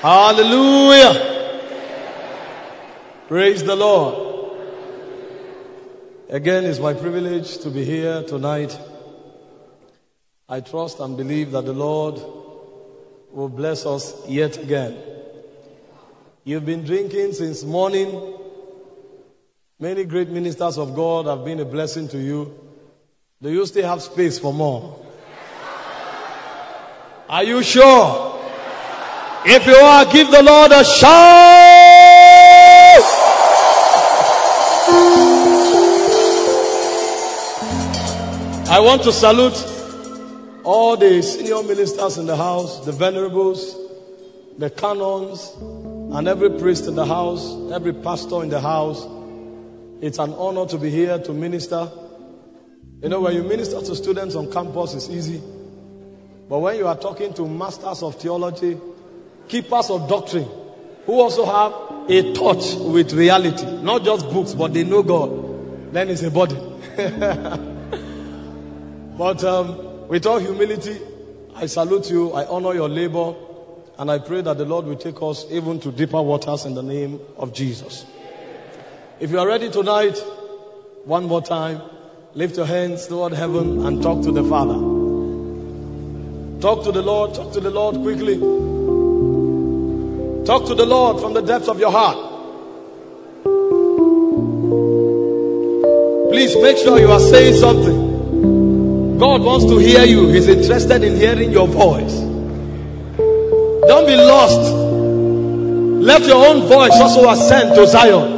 Hallelujah. Praise the Lord. Again, it's my privilege to be here tonight. I trust and believe that the Lord will bless us yet again. You've been drinking since morning. Many great ministers of God have been a blessing to you. Do you still have space for more? Are you sure? If you are, give the Lord a shout. I want to salute all the senior ministers in the house, the venerables, the canons, and every priest in the house, every pastor in the house. It's an honor to be here to minister. You know, when you minister to students on campus, it's easy. But when you are talking to masters of theology, keepers of doctrine, who also have a touch with reality, not just books, but they know God, then it's a body. But with all humility, I salute you, I honor your labor, and I pray that the Lord will take us even to deeper waters in the name of Jesus. If you are ready tonight, one more time, lift your hands toward heaven and talk to the Father. Talk to the Lord quickly. Talk to the Lord from the depths of your heart. Please make sure you are saying something. God wants to hear you. He's interested in hearing your voice. Don't be lost. Let your own voice also ascend to Zion.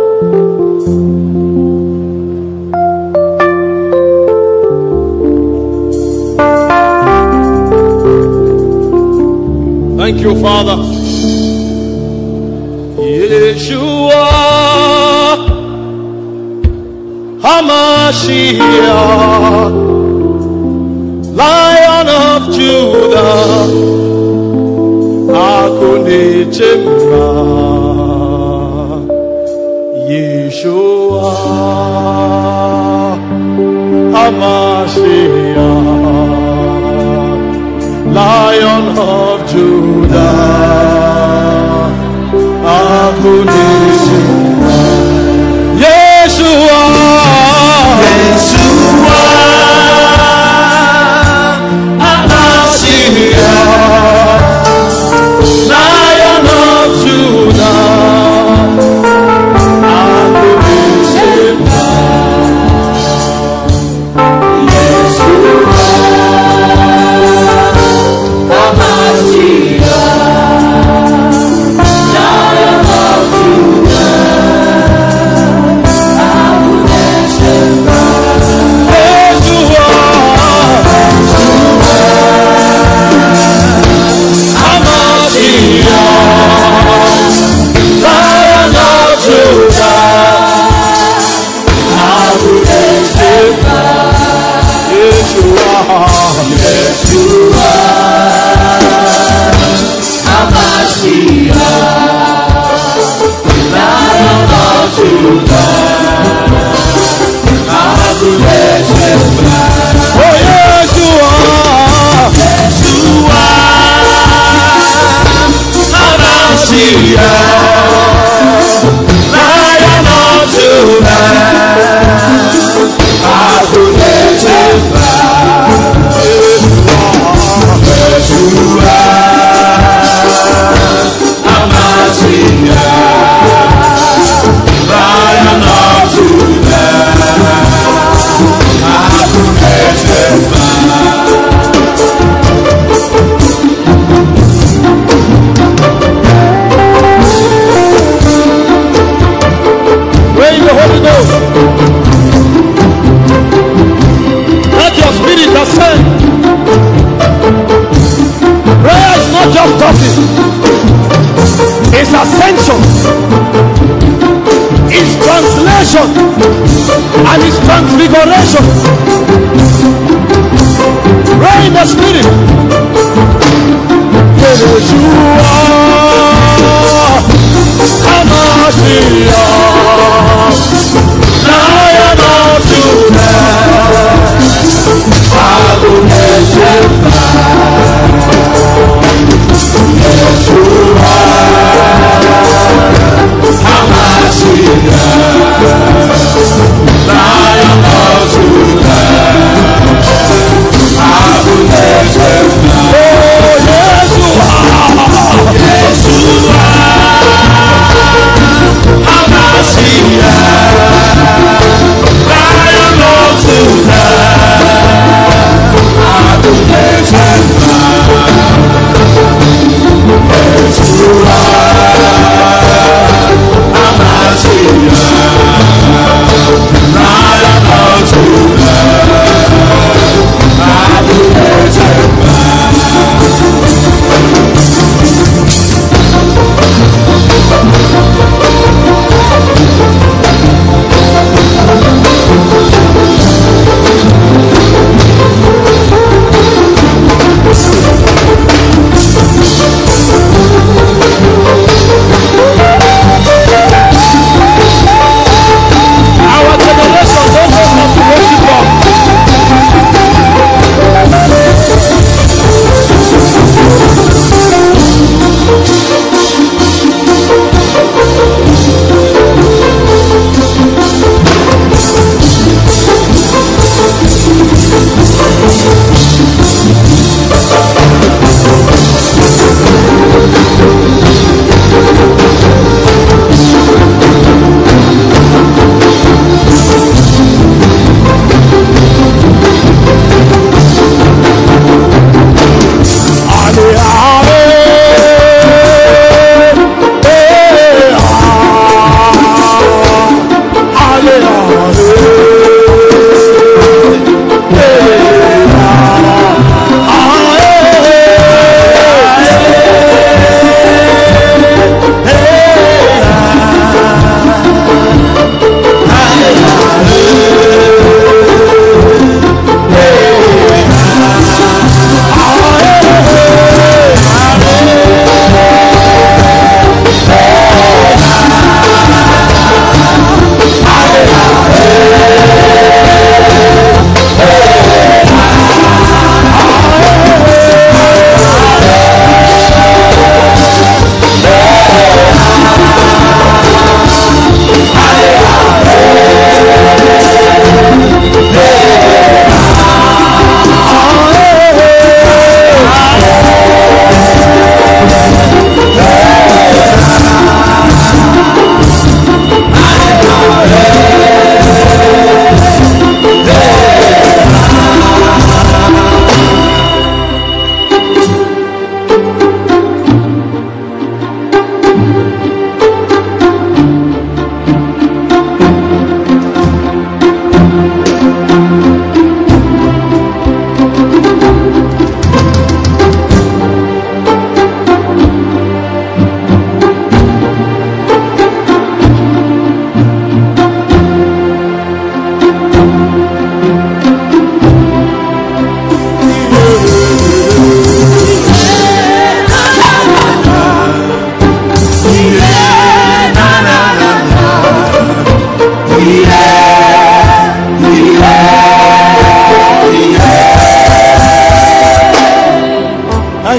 Thank you, Father. Yeshua HaMashiach, Lion of Judah, Akune Chemra. Yeshua HaMashiach, Lion of Judah, Akune Chemra. Yeshua, Yeshua HaMashiach, Lion of Judah, Akune Chemra. Yeshua it's ascension, it's translation, and it's transfiguration. Pray in the Spirit. Yeshua HaMashiach, Lion of Judah, Akune Chemra. Yeshua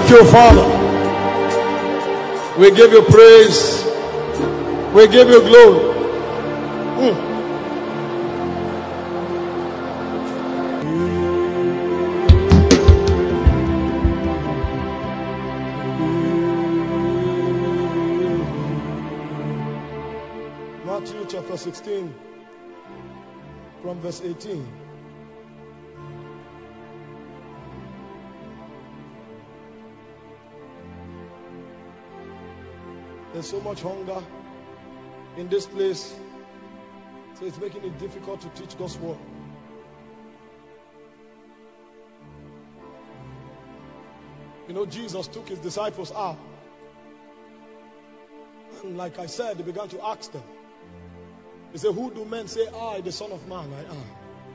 you, Father. We give you praise. We give you glory. Matthew chapter 16 from verse 18. There's so much hunger in this place, so it's making it difficult to teach God's word. You know, Jesus took his disciples out, and like I said, he began to ask them. He said, who do men say I, the Son of Man, I am?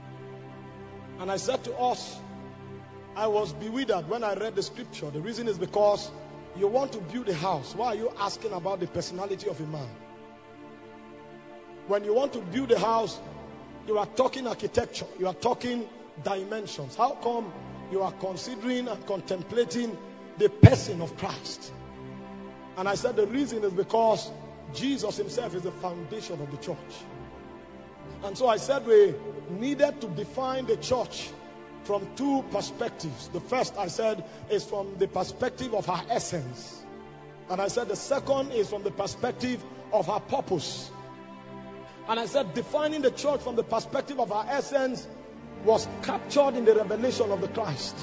And I said to us, I was bewildered when I read the scripture. The reason is because you want to build a house. Why are you asking about the personality of a man? When you want to build a house, you are talking architecture. You are talking dimensions. How come you are considering and contemplating the person of Christ? And I said the reason is because Jesus himself is the foundation of the church. And so I said we needed to define the church from two perspectives. The first, I said, is from the perspective of her essence. And I said the second is from the perspective of her purpose. And I said defining the church from the perspective of her essence was captured in the revelation of the Christ.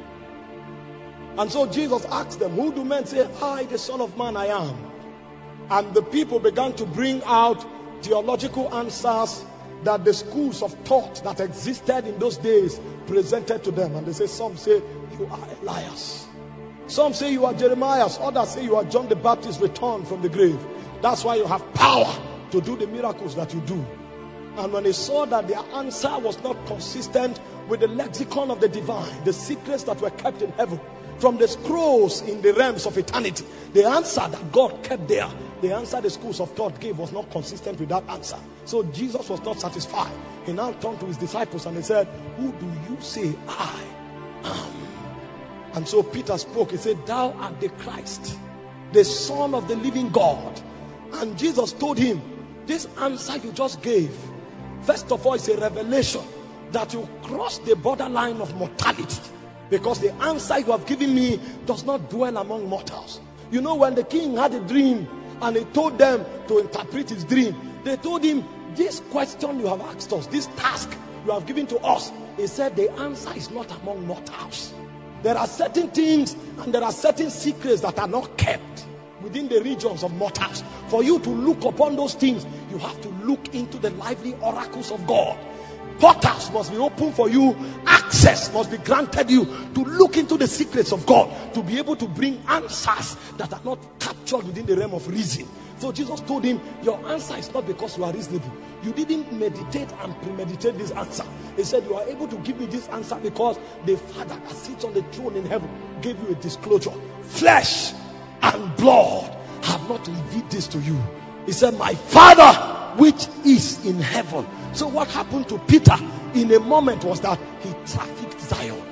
And so Jesus asked them, who do men say I, the Son of Man, I am? And the people began to bring out theological answers that the schools of thought that existed in those days presented to them. And they say, some say you are Elias, some say you are Jeremiah, others say you are John the Baptist returned from the grave. That's why you have power to do the miracles that you do. And when they saw that their answer was not consistent with the lexicon of the divine, the secrets that were kept in heaven, from the scrolls in the realms of eternity, the answer that God kept there, the answer the schools of thought gave was not consistent with that answer. So Jesus was not satisfied. He now turned to his disciples and he said, who do you say I am? And so Peter spoke. He said, thou art the Christ, the Son of the living God. And Jesus told him, this answer you just gave, first of all, it's a revelation that you cross the borderline of mortality, because the answer you have given me does not dwell among mortals. You know, when the king had a dream and he told them to interpret his dream, they told him, this question you have asked us, this task you have given to us, he said the answer is not among mortals. There are certain things and there are certain secrets that are not kept within the regions of mortals. For you to look upon those things, you have to look into the lively oracles of God. Portals must be open for you. Access must be granted you to look into the secrets of God, to be able to bring answers that are not captured within the realm of reason. So Jesus told him, your answer is not because you are reasonable. You didn't meditate and premeditate this answer. He said, you are able to give me this answer because the Father that sits on the throne in heaven gave you a disclosure. Flesh and blood have not revealed this to you. He said, my Father which is in heaven. So what happened to Peter in a moment was that he trafficked Zion.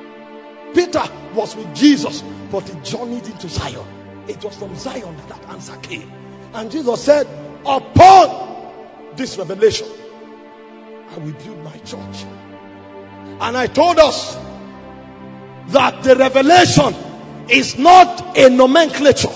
Peter was with Jesus, but he journeyed into Zion. It was from Zion that answer came. And Jesus said, upon this revelation, I will build my church. And I told us that the revelation is not a nomenclature.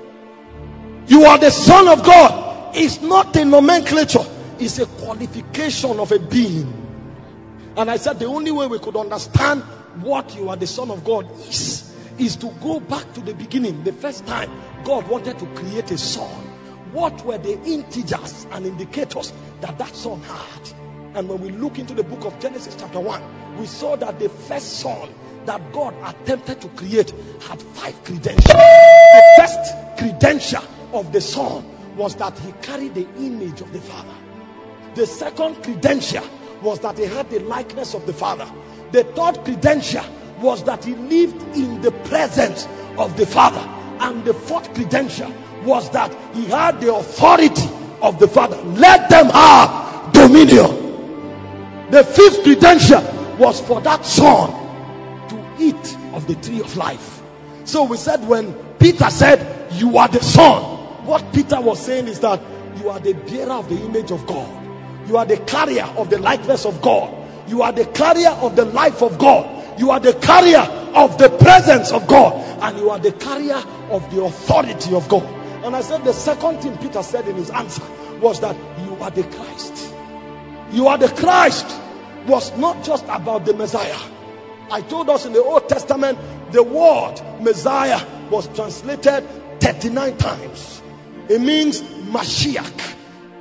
You are the Son of God. It's not a nomenclature. It's a qualification of a being. And I said the only way we could understand what you are the Son of God is to go back to the beginning. The first time God wanted to create a son, what were the integers and indicators that that son had? And when we look into the book of Genesis chapter 1, we saw that the first son that God attempted to create had 5 credentials. The first credential of the son was that he carried the image of the Father. The second credential was that he had the likeness of the Father. The third credential was that he lived in the presence of the Father. And the fourth credential was that he had the authority of the Father. Let them have dominion. The fifth credential was for that son to eat of the tree of life. So we said when Peter said, you are the Son, what Peter was saying is that you are the bearer of the image of God. You are the carrier of the likeness of God. You are the carrier of the life of God. You are the carrier of the presence of God. And you are the carrier of the authority of God. And I said the second thing Peter said in his answer was that you are the Christ. You are the Christ was not just about the Messiah. I told us in the Old Testament, the word Messiah was translated 39 times. It means Mashiach.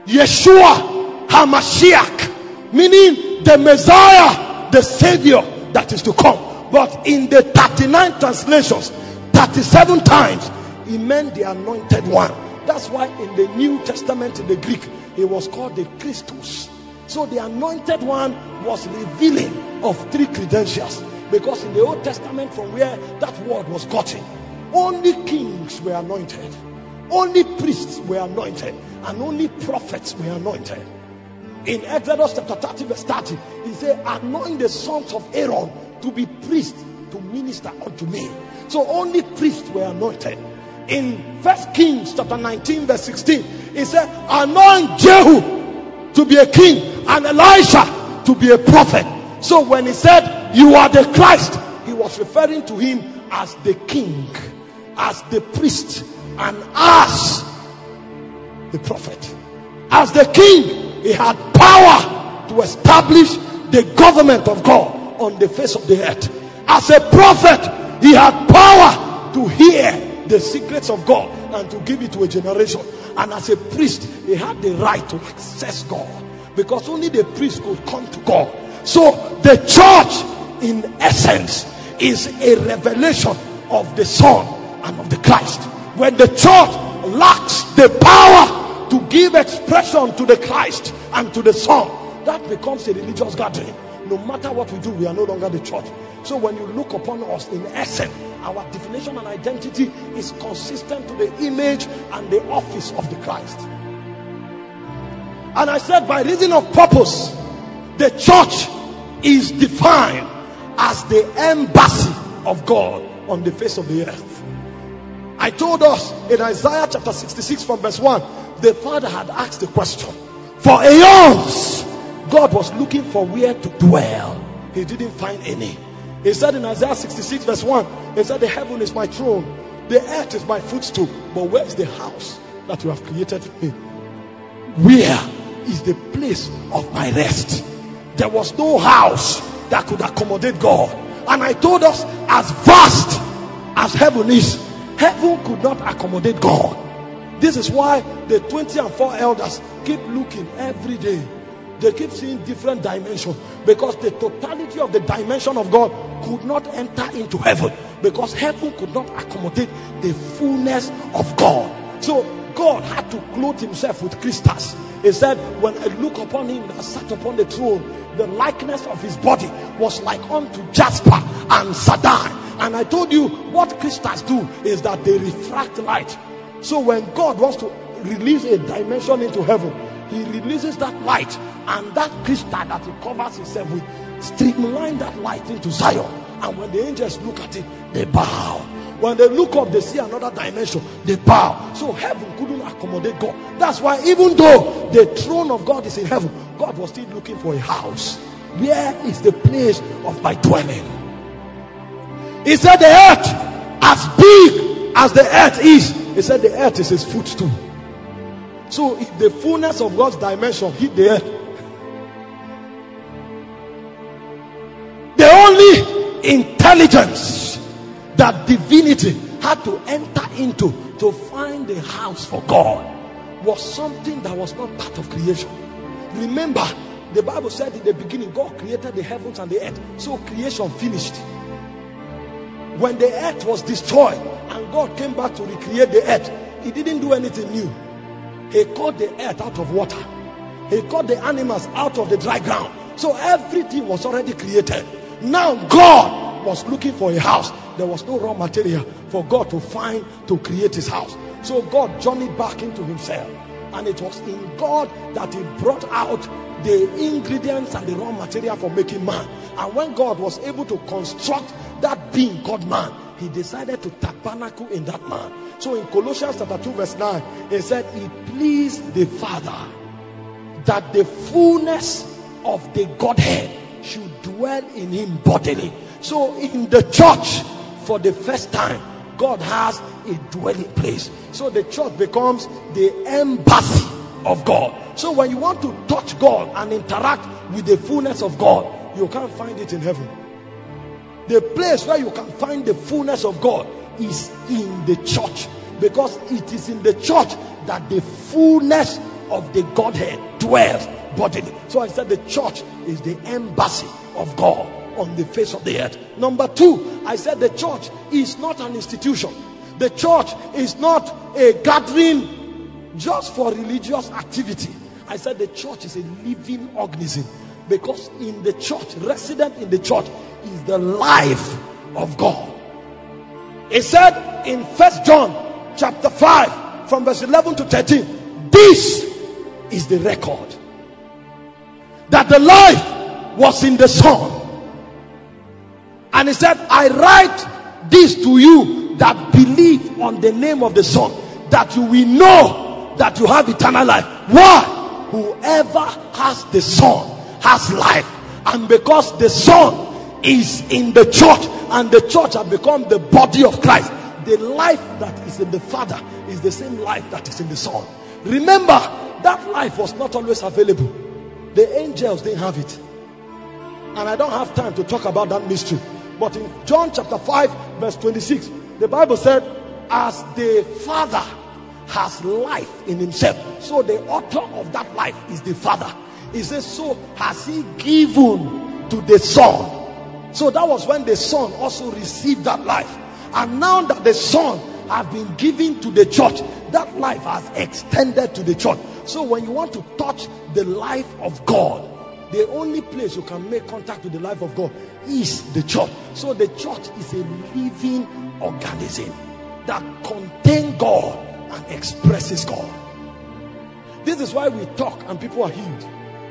Yeshua HaMashiach. Meaning the Messiah, the Savior that is to come. But in the 39 translations, 37 times, he meant the anointed one. That's why in the New Testament, in the Greek, he was called the Christos. So the anointed one was revealing of three credentials. Because in the Old Testament, from where that word was gotten, only kings were anointed, only priests were anointed, and only prophets were anointed. In Exodus chapter 30 verse 30, he said, anoint the sons of Aaron to be priests to minister unto me. So only priests were anointed. In 1 Kings chapter 19 verse 16, he said, anoint Jehu to be a king and Elisha to be a prophet. So when he said, you are the Christ, he was referring to him as the king, as the priest, and as the prophet. As the king, he had power to establish the government of God on the face of the earth. As a prophet, he had power to hear the secrets of God and to give it to a generation. And as a priest, he had the right to access God, because only the priest could come to God. So the church in essence is a revelation of the Son and of the Christ. When the church lacks the power to give expression to the Christ and to the Son, that becomes a religious gathering. No matter what we do, we are no longer the church. So when you look upon us, in essence, our definition and identity is consistent to the image and the office of the Christ. And I said, by reason of purpose, the church is defined as the embassy of God on the face of the earth. I told us in Isaiah chapter 66 from verse 1, the Father had asked the question. For aeons, God was looking for where to dwell. He didn't find any. He said in Isaiah 66 verse 1, he said, the heaven is my throne, the earth is my footstool, but where is the house that you have created for me? Where is the place of my rest? There was no house that could accommodate God. And I told us, as vast as heaven is, heaven could not accommodate God. This is why the 24 elders keep looking every day. They keep seeing different dimensions, because the totality of the dimension of God could not enter into heaven, because heaven could not accommodate the fullness of God. So God had to clothe himself with crystals. He said, when I look upon him that sat upon the throne, the likeness of his body was like unto jasper and sardine. And I told you what crystals do is that they refract light. So when God wants to release a dimension into heaven, he releases that light, and that crystal that he covers himself with streamline that light into Zion. And when the angels look at it, they bow. When they look up, they see another dimension, they bow. So heaven couldn't accommodate God. That's why even though the throne of God is in heaven, God was still looking for a house. Where is the place of my dwelling? He said the earth, as big as the earth is, he said the earth is his footstool. So if the fullness of God's dimension hit the earth, the only intelligence that divinity had to enter into to find a house for God was something that was not part of creation. Remember, the Bible said in the beginning, God created the heavens and the earth. So creation finished. When the earth was destroyed and God came back to recreate the earth, he didn't do anything new. He caught the earth out of water. He caught the animals out of the dry ground. So everything was already created. Now God was looking for a house. There was no raw material for God to find to create his house. So God journeyed back into himself. And it was in God that he brought out the ingredients and the raw material for making man. And when God was able to construct that being called man, he decided to tabernacle in that man. So in Colossians chapter 2 verse 9, he said, it pleased the Father that the fullness of the Godhead should dwell in him bodily. So in the church, for the first time, God has a dwelling place. So the church becomes the embassy of God. So when you want to touch God and interact with the fullness of God, you can't find it in heaven. The place where you can find the fullness of God is in the church, because it is in the church that the fullness of the Godhead dwells bodily. So I said the church is the embassy of God on the face of the earth. Number two, I said the church is not an institution. The church is not a gathering just for religious activity. I said the church is a living organism, because in the church, resident in the church, is the life of God. It said in 1 John chapter 5 from verse 11 to 13, this is the record, that the life was in the Son. And he said, I write this to you that believe on the name of the Son, that you will know that you have eternal life. Why? Whoever has the Son has life. And because the Son is in the church, and the church has become the body of Christ, the life that is in the Father is the same life that is in the Son. Remember, that life was not always available. The angels didn't have it. And I don't have time to talk about that mystery. But in John chapter 5 verse 26, the Bible said, as the Father has life in himself, so the author of that life is the Father. He says, so has he given to the Son. So that was when the Son also received that life. And now that the Son has been given to the church, that life has extended to the church. So when you want to touch the life of God, the only place you can make contact with the life of God is the church. So the church is a living organism that contains God and expresses God. This is why we talk and people are healed.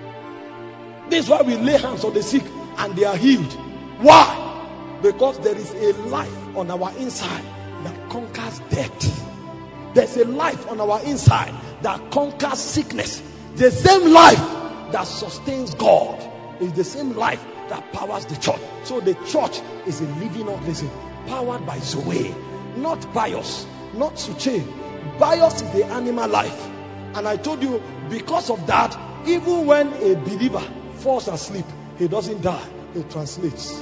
This is why we lay hands on the sick and they are healed. Why? Because there is a life on our inside that conquers death. There's a life on our inside that conquers sickness. The same life that sustains God is the same life that powers the church. So the church is a living organism powered by Zoe, not bios, not suche. Bios is the animal life. And I told you, because of that, even when a believer falls asleep, he doesn't die, he translates.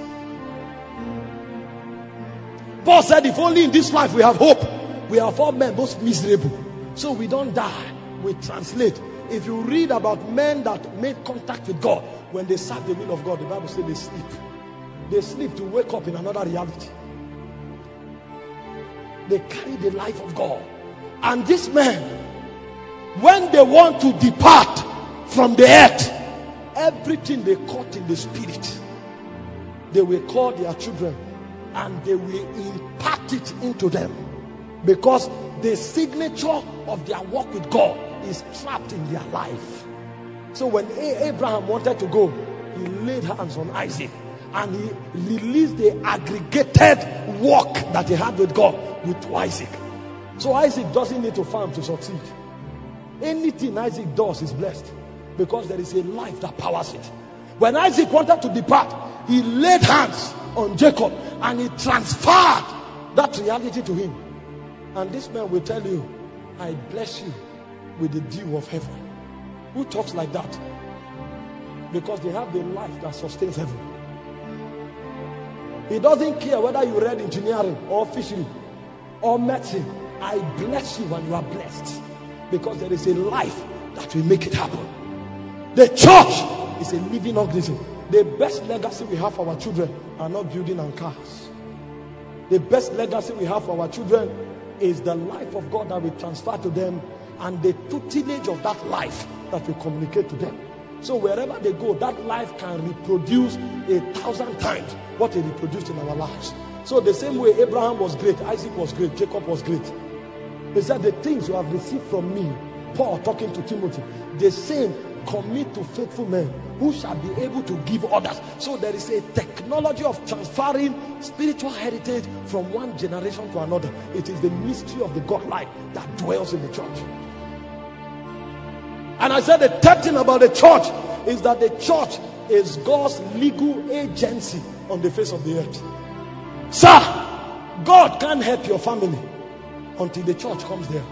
Paul said, if only in this life we have hope, we are all men most miserable. So we don't die, we translate. If you read about men that made contact with God, when they serve the will of God, the Bible says they sleep. They sleep to wake up in another reality. They carry the life of God. And these men, when they want to depart from the earth, everything they caught in the spirit, they will call their children and they will impart it into them, because the signature of their walk with God is trapped in their life. So when Abraham wanted to go, he laid hands on Isaac and he released the aggregated walk that he had with God with Isaac. So Isaac doesn't need to farm to succeed. Anything Isaac does is blessed, because there is a life that powers it. When Isaac wanted to depart, he laid hands on Jacob and he transferred that reality to him. And this man will tell you, I bless you with the dew of heaven. Who talks like that? Because they have the life that sustains heaven. He doesn't care whether you read engineering or fishery or medicine. I bless you when you are blessed, because there is a life that will make it happen. The church is a living organism. The best legacy we have for our children are not building and cars. The best legacy we have for our children is the life of God that we transfer to them, and the tutelage of that life that we communicate to them. So wherever they go, that life can reproduce 1,000 times what he reproduced in our lives. So the same way Abraham was great, Isaac was great, Jacob was great. He said, the things you have received from me, Paul talking to Timothy, the same commit to faithful men who shall be able to give others. So there is a technology of transferring spiritual heritage from one generation to another. It is the mystery of the God-like that dwells in the church. And I said the third thing about the church is that the church is God's legal agency on the face of the earth. Sir, God can't help your family until the church comes there.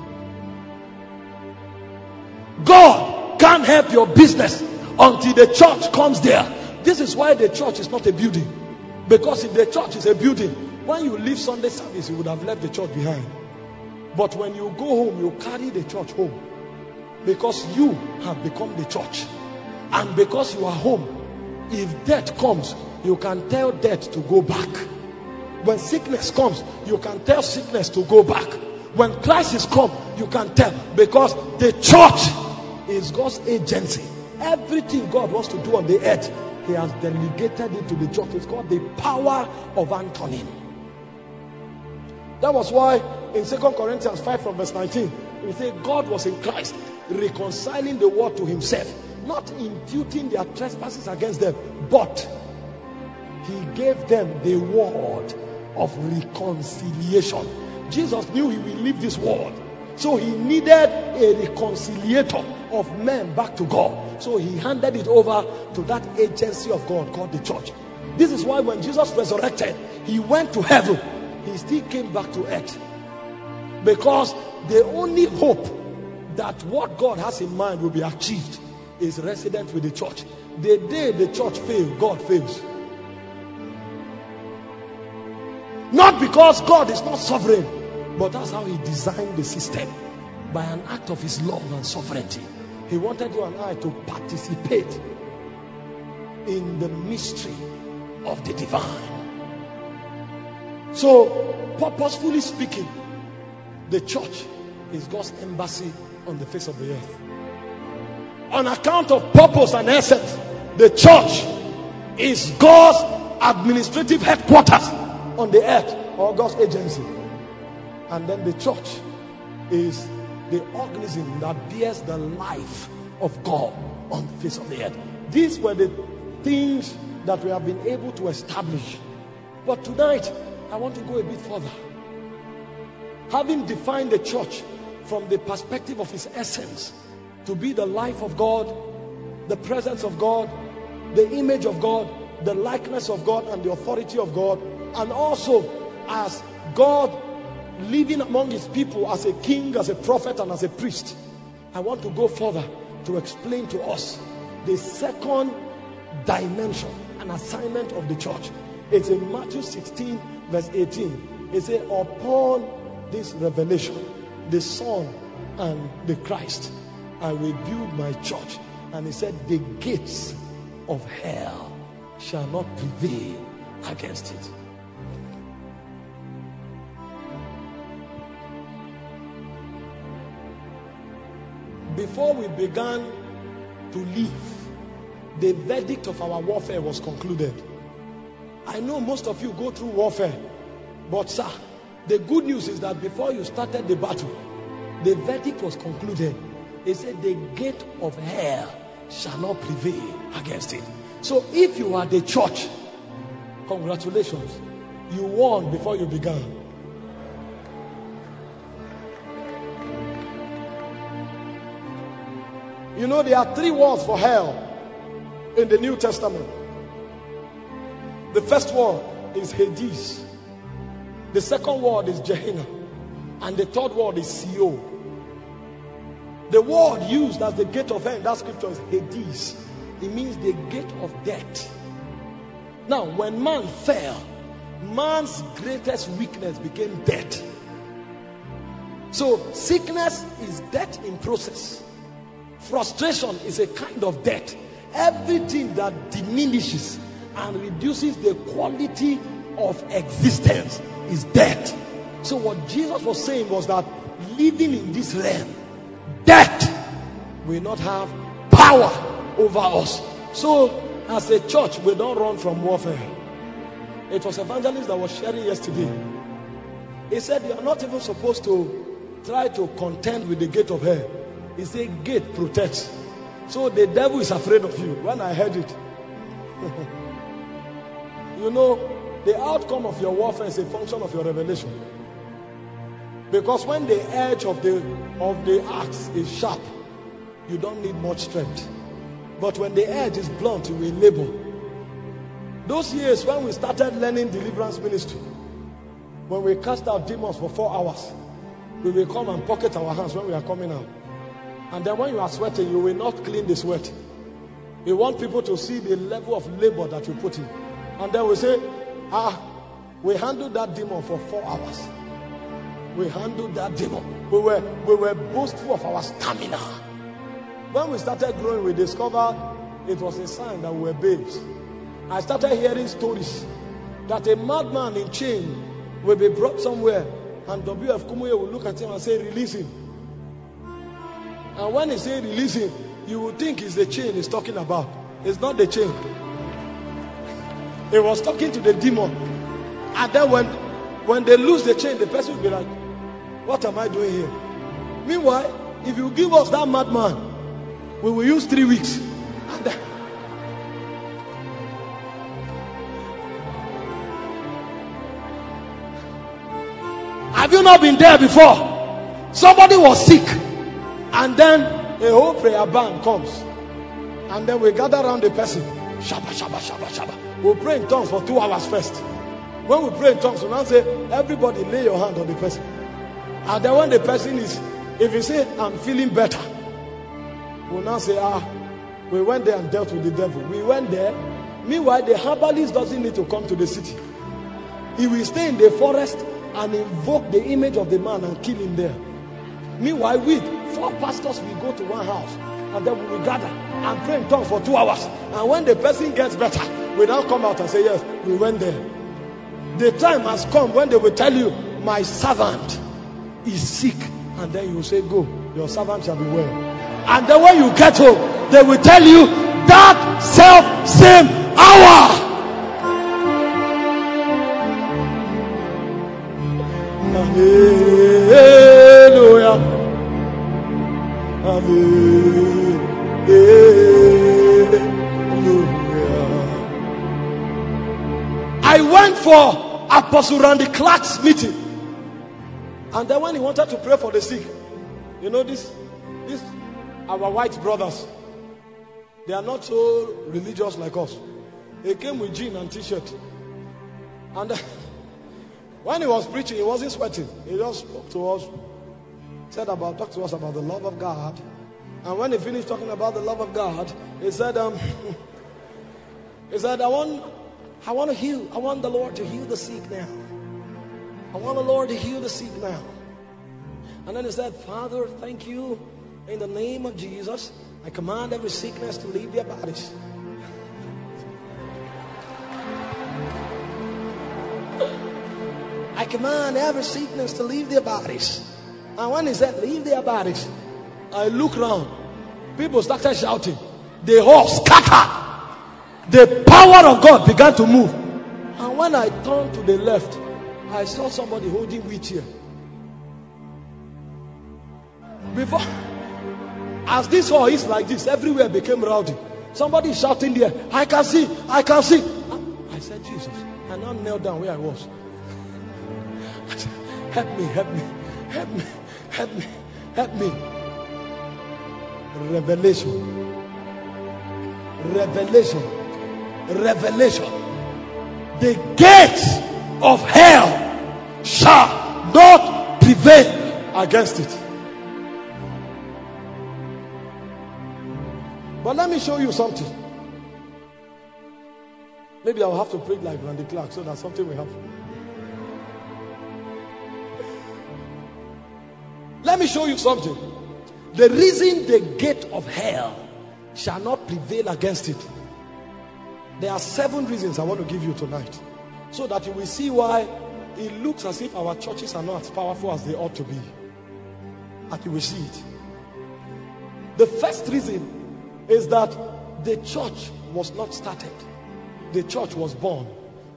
God can't help your business until the church comes there. This is why the church is not a building. Because if the church is a building, when you leave Sunday service, you would have left the church behind. But when you go home, you carry the church home. Because you have become the church. And because you are home, if death comes, you can tell death to go back. When sickness comes, you can tell sickness to go back. When crisis comes, you can tell. Because the church is God's agency. Everything God wants to do on the earth, He has delegated it to the church. It's called the power of Antonym. That was why in 2 Corinthians 5 from verse 19, we say God was in Christ, reconciling the world to Himself, not imputing their trespasses against them, but He gave them the word of reconciliation. Jesus knew He will leave this world, so He needed a reconciliator of men back to God. So He handed it over to that agency of God called the church. This is why when Jesus resurrected, He went to heaven. He still came back to earth, because the only hope that what God has in mind will be achieved is resident with the church. The day the church fails, God fails. Not because God is not sovereign, but that's how He designed the system, by an act of His love and sovereignty. He wanted you and I to participate in the mystery of the divine. So, purposefully speaking, the church is God's embassy on the face of the earth. On account of purpose and essence, the church is God's administrative headquarters on the earth, or God's agency. And then the church is the organism that bears the life of God on the face of the earth. These were the things that we have been able to establish. But tonight, I want to go a bit further. Having defined the church from the perspective of its essence to be the life of God, the presence of God, the image of God, the likeness of God, and the authority of God, and also as God living among His people as a king, as a prophet, and as a priest, I want to go further to explain to us the second dimension and assignment of the church. It's in Matthew 16 verse 18. It says, upon this revelation, the Son and the Christ, I will build my church. And He said, the gates of hell shall not prevail against it. Before we began to live, the verdict of our warfare was concluded. I know most of you go through warfare, but sir, the good news is that before you started the battle, the verdict was concluded. It said the gate of hell shall not prevail against it. So if you are the church, congratulations, you won before you began. You know, there are 3 words for hell in the New Testament. The first word is Hades. The second word is Gehenna. And the third word is Sheol. The word used as the gate of hell in that scripture is Hades. It means the gate of death. Now, when man fell, man's greatest weakness became death. So, sickness is death in process. Frustration is a kind of death. Everything that diminishes and reduces the quality of existence is death. So what Jesus was saying was that living in this realm, death will not have power over us. So as a church, we don't run from warfare. It was evangelist that was sharing yesterday. He said you are not even supposed to try to contend with the gate of hell. He said gate protects. So the devil is afraid of you. When I heard it, you know, the outcome of your warfare is a function of your revelation. Because when the edge of the axe is sharp, you don't need much strength. But when the edge is blunt, you will labor. Those years when we started learning deliverance ministry, when we cast out demons for 4 hours, we will come and pocket our hands when we are coming out. And then when you are sweating, you will not clean the sweat. We want people to see the level of labor that you put in. And then we say, we handled that demon for 4 hours. We handled that demon. We were boastful of our stamina. When we started growing, we discovered it was a sign that we were babes. I started hearing stories that a madman in chain will be brought somewhere, and W.F. Kumuyi will look at him and say, release him. And when he say release him, you would think it's the chain he's talking about. It's not the chain. He was talking to the demon. And then when they lose the chain, the person will be like, what am I doing here? Meanwhile, if you give us that madman, we will use 3 weeks. And then, have you not been there before? Somebody was sick, and then a whole prayer band comes, and then we gather around the person. Shabba, shabba, shabba, shabba. We'll pray in tongues for 2 hours first. When we pray in tongues, we now say, everybody lay your hand on the person. And then when the person is, if you say, I'm feeling better, we'll now say, we went there and dealt with the devil. We went there. Meanwhile, the herbalist doesn't need to come to the city. He will stay in the forest and invoke the image of the man and kill him there. Meanwhile, we 4 pastors will go to one house, and then we will gather and pray in tongues for 2 hours. And when the person gets better, we now come out and say, yes, we went there. The time has come when they will tell you, my servant is sick. And then you will say, go, your servant shall be well. And then when you get home, they will tell you that same hour. Hallelujah. Hallelujah. I went for Apostle Randy Clark's meeting. And then when he wanted to pray for the sick, you know, this our white brothers, they are not so religious like us. They came with jeans and t-shirt. And when he was preaching, he wasn't sweating. He just spoke to us, talked to us about the love of God. And when he finished talking about the love of God, he said, I want to heal. I want the Lord to heal the sick now. I want the Lord to heal the sick now. And then he said, Father, thank you. In the name of Jesus, I command every sickness to leave their bodies. I command every sickness to leave their bodies. And when he said, leave their bodies, I look around. People started shouting. The horse scattered. The power of God began to move. And when I turned to the left, I saw somebody holding wheelchair. Before, as this horse is like this, everywhere became rowdy. Somebody shouting there, I can see, I can see. I said, Jesus. And I knelt down where I was. I said, help me, help me, help me, help me, help me. Revelation. Revelation. Revelation. The gates of hell shall not prevail against it. But let me show you something. Maybe I'll have to preach like Randy Clark so that something will happen. Let me show you something. The reason the gate of hell shall not prevail against it. There are 7 reasons I want to give you tonight, so that you will see why it looks as if our churches are not as powerful as they ought to be. And you will see it. The first reason is that the church was not started. The church was born.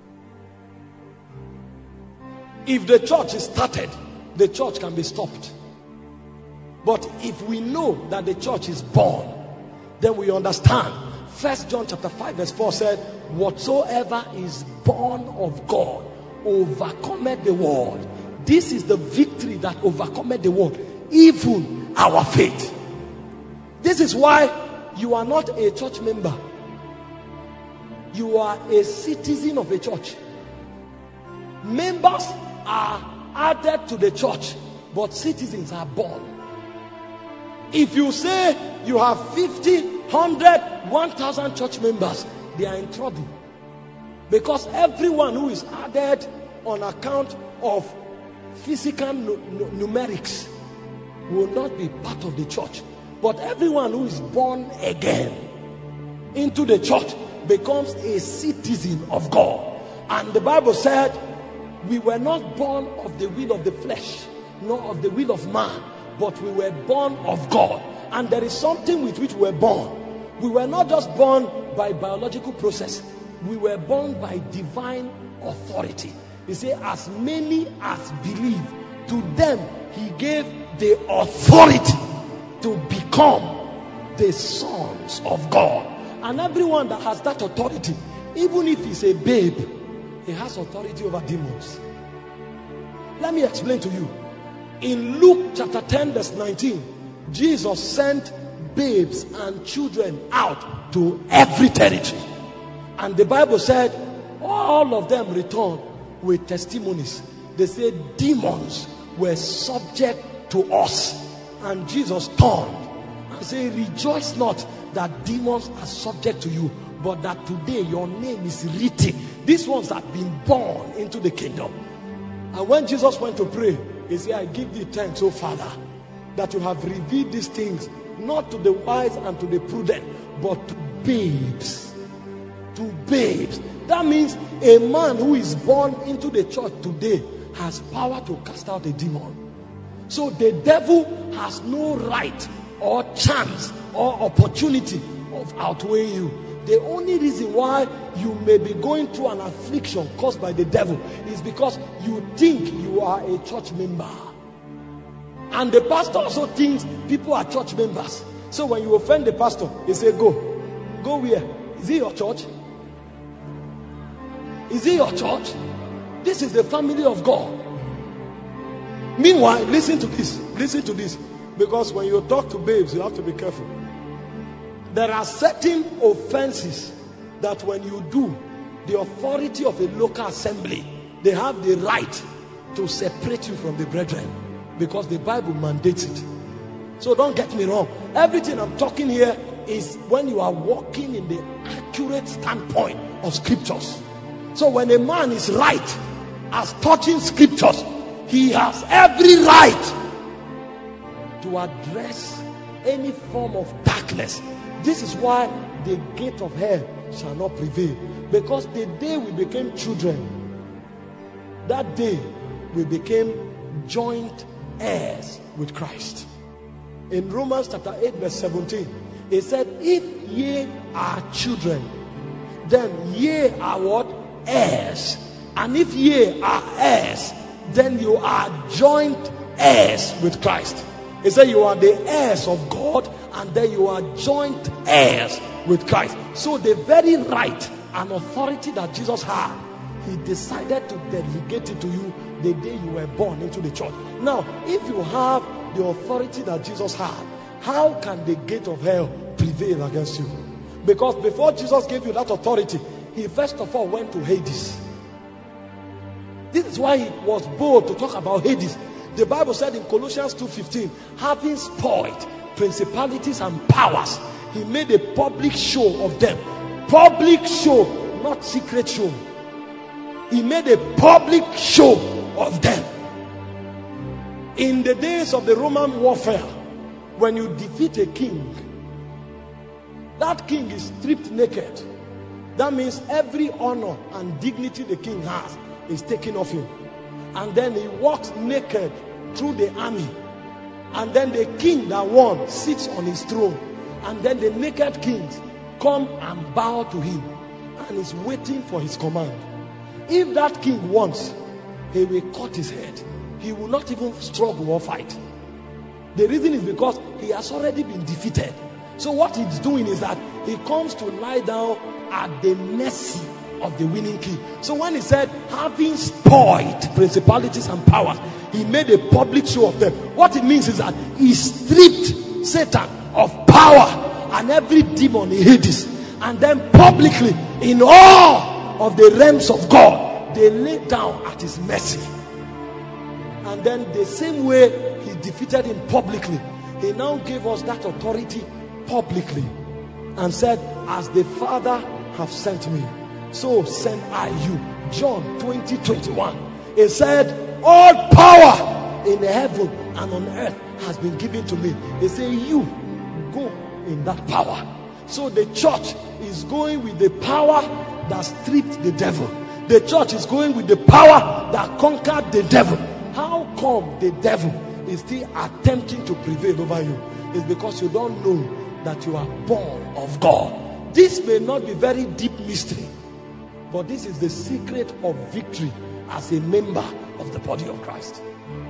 If the church is started, the church can be stopped. But if we know that the church is born, then we understand. 1 John chapter 5 verse 4 said, whatsoever is born of God overcometh the world. This is the victory that overcometh the world, even our faith. This is why you are not a church member. You are a citizen of a church. Members are added to the church, but citizens are born. If you say you have 50, 100, 1,000 church members, they are in trouble. Because everyone who is added on account of physical numerics will not be part of the church. But everyone who is born again into the church becomes a citizen of God. And the Bible said, we were not born of the will of the flesh, nor of the will of man, but we were born of God. And there is something with which we were born. We were not just born by biological process. We were born by divine authority. He said, as many as believe, to them he gave the authority to become the sons of God. And everyone that has that authority, even if he's a babe, he has authority over demons. Let me explain to you. In Luke chapter 10 verse 19, Jesus sent babes and children out to every territory. And the Bible said, all of them returned with testimonies. They said, demons were subject to us. And Jesus turned and said, rejoice not that demons are subject to you, but that today your name is written. These ones have been born into the kingdom. And when Jesus went to pray, he said, I give thee thanks, O Father, that you have revealed these things, not to the wise and to the prudent, but to babes. To babes. That means a man who is born into the church today has power to cast out a demon. So the devil has no right or chance or opportunity of outweighing you. The only reason why you may be going through an affliction caused by the devil is because you think you are a church member. And the pastor also thinks people are church members. So when you offend the pastor, he say, go. Go where? Is it your church? Is it your church? This is the family of God. Meanwhile, listen to this. Listen to this. Because when you talk to babes, you have to be careful. There are certain offenses that when you do, the authority of a local assembly, they have the right to separate you from the brethren, because the Bible mandates it. So don't get me wrong. Everything I'm talking here is when you are walking in the accurate standpoint of scriptures. So when a man is right as touching scriptures, he has every right to address any form of darkness. This is why the gate of hell shall not prevail. Because the day we became children, that day we became joint heirs with Christ. In Romans chapter 8 verse 17, it said, if ye are children, then ye are what? Heirs. And if ye are heirs, then you are joint heirs with Christ. It said you are the heirs of God, and then you are joint heirs with Christ. So the very right and authority that Jesus had, he decided to delegate it to you the day you were born into the church. Now, if you have the authority that Jesus had, how can the gate of hell prevail against you? Because before Jesus gave you that authority, he first of all went to Hades. This is why he was bold to talk about Hades. The Bible said in Colossians 2:15, having spoiled principalities and powers, he made a public show of them. Public show, not secret show. He made a public show of them. In the days of the Roman warfare, when you defeat a king, that king is stripped naked. That means every honor and dignity the king has is taken off him. And then he walks naked through the army. And then the king that won sits on his throne. And then the naked kings come and bow to him and is waiting for his command. If that king wants, he will cut his head. He will not even struggle or fight. The reason is because he has already been defeated. So what he's doing is that he comes to lie down at the mercy of the winning king. So when he said, having spoiled principalities and powers, he made a public show of them. What it means is that he stripped Satan of power and every demon in Hades, and then publicly in all of the realms of God, they lay down at his mercy. And then the same way he defeated him publicly, he now gave us that authority publicly and said, as the Father have sent me, so send I you. John 20:21. He said, all power in heaven and on earth has been given to me. He said, you go in that power. So the church is going with the power that stripped the devil. The church is going with the power that conquered the devil. How come the devil is still attempting to prevail over you? It's because you don't know that you are born of God. This may not be very deep mystery, but this is the secret of victory as a member of the body of Christ.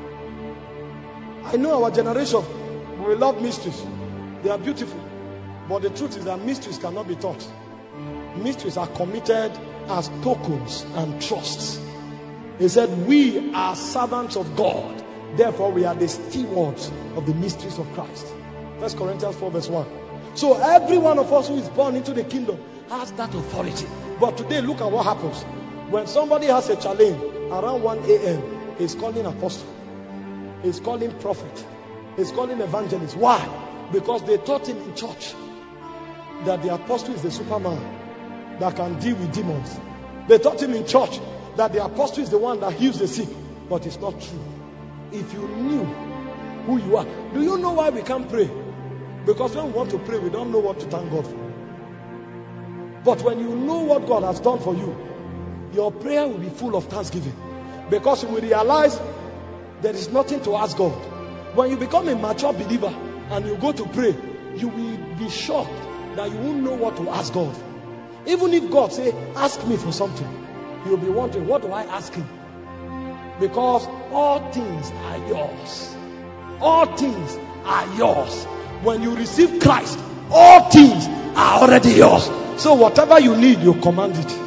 I know our generation, we love mysteries. They are beautiful. But the truth is that mysteries cannot be taught. Mysteries are committed as tokens and trusts. He said, we are servants of God. Therefore, we are the stewards of the mysteries of Christ. 1 Corinthians 4 verse 1. So every one of us who is born into the kingdom has that authority. But today, look at what happens. When somebody has a challenge around 1 a.m., he's calling apostle. He's calling prophet. He's calling evangelist. Why? Because they taught him in church that the apostle is the superman that can deal with demons. They taught him in church that the apostle is the one that heals the sick. But it's not true. If you knew who you are. Do you know why we can't pray? Because when we want to pray, we don't know what to thank God for. But when you know what God has done for you, your prayer will be full of thanksgiving. Because you will realize there is nothing to ask God. When you become a mature believer and you go to pray, you will be shocked that you won't know what to ask God. Even if God say, ask me for something, you'll be wondering, what do I ask him? Because all things are yours. All things are yours. When you receive Christ, all things are already yours. So whatever you need, you command it.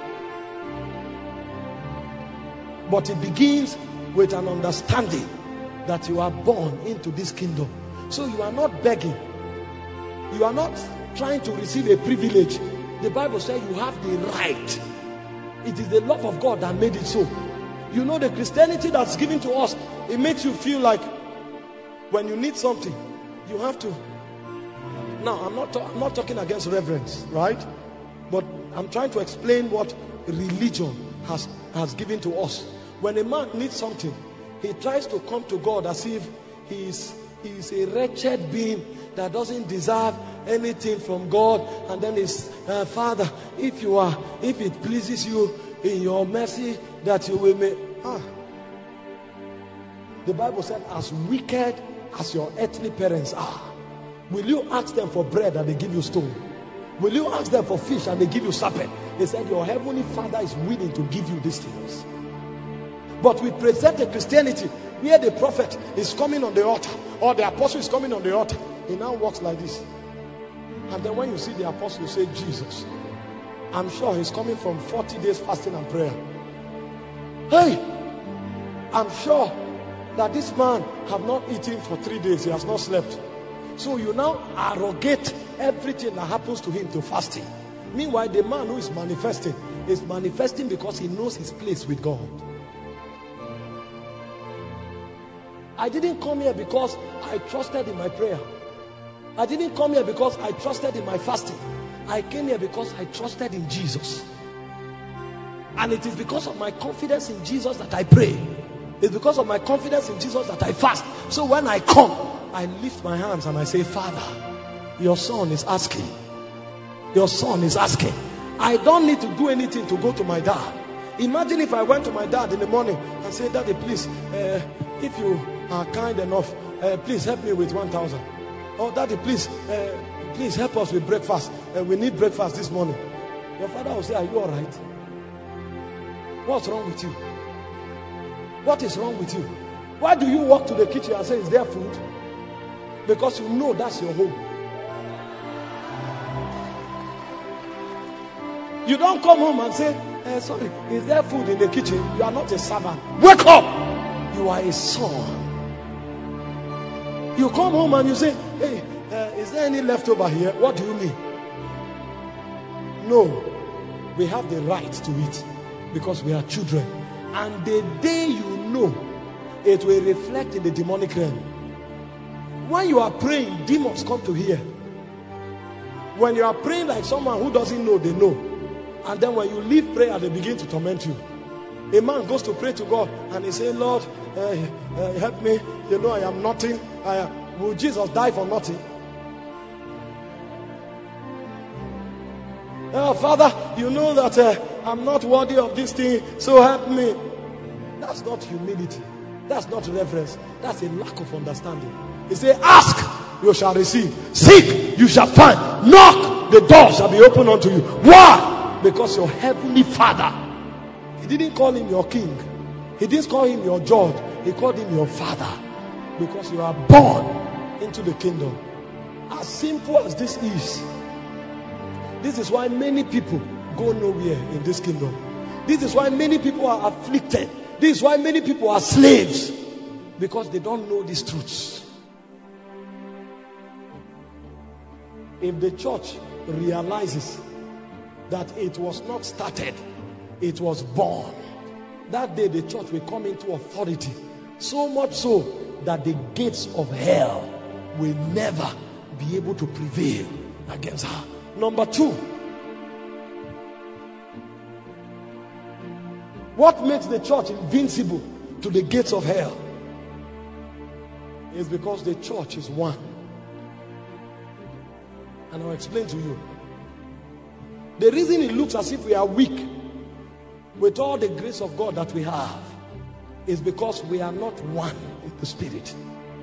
But it begins with an understanding that you are born into this kingdom. So you are not begging. You are not trying to receive a privilege. The Bible says you have the right. It is the love of God that made it so. You know, the Christianity that's given to us, it makes you feel like when you need something, you have to. Now, I'm not talking against reverence, right? But I'm trying to explain what religion has given to us. When a man needs something, he tries to come to God as if he's a wretched being that doesn't deserve anything from God. And then he's, Father, if it pleases you in your mercy that you will make. The Bible said, as wicked as your earthly parents are, will you ask them for bread and they give you stone? Will you ask them for fish and they give you serpent? He said, your heavenly Father is willing to give you these things. But we present a Christianity where the prophet is coming on the altar or the apostle is coming on the altar. He now walks like this. And then when you see the apostle, you say, Jesus. I'm sure he's coming from 40 days fasting and prayer. Hey, I'm sure that this man have not eaten for 3 days. He has not slept. So you now arrogate everything that happens to him to fasting. Meanwhile, the man who is manifesting because he knows his place with God. I didn't come here because I trusted in my prayer. I didn't come here because I trusted in my fasting. I came here because I trusted in Jesus. And it is because of my confidence in Jesus that I pray. It's because of my confidence in Jesus that I fast. So when I come, I lift my hands and I say, Father, your son is asking. Your son is asking. I don't need to do anything to go to my dad. Imagine if I went to my dad in the morning and said, Daddy, please, if you are kind enough, please help me with 1,000. Oh, Daddy, please help us with breakfast. We need breakfast this morning. Your father will say, are you all right? What's wrong with you? What is wrong with you? Why do you walk to the kitchen and say, is there food? Because you know that's your home. You don't come home and say, sorry, is there food in the kitchen? You are not a servant. Wake up! You are a son. You come home and you say, hey, is there any leftover here? What do you mean? No. We have the right to eat because we are children. And the day you know, it will reflect in the demonic realm. When you are praying, demons come to hear. When you are praying like someone who doesn't know, they know. And then when you leave prayer, they begin to torment you. A man goes to pray to God and he says, Lord, help me. You know I am nothing. Will Jesus die for nothing? Father, you know that I'm not worthy of this thing, so help me. That's not humility. That's not reverence. That's a lack of understanding. He said, ask, you shall receive. Seek, you shall find. Knock, the door shall be opened unto you. Why? Because your heavenly Father, he didn't call him your king. He didn't call him your judge. He called him your Father. Because you are born into the kingdom. As simple as this is why many people go nowhere in this kingdom. This is why many people are afflicted. This is why many people are slaves. Because they don't know these truths. If the church realizes that it was not started, it was born, that day the church will come into authority. So much so that the gates of hell will never be able to prevail against her. Number 2, what makes the church invincible to the gates of hell is because the church is one. And I'll explain to you. The reason it looks as if we are weak with all the grace of God that we have is because we are not one in the spirit.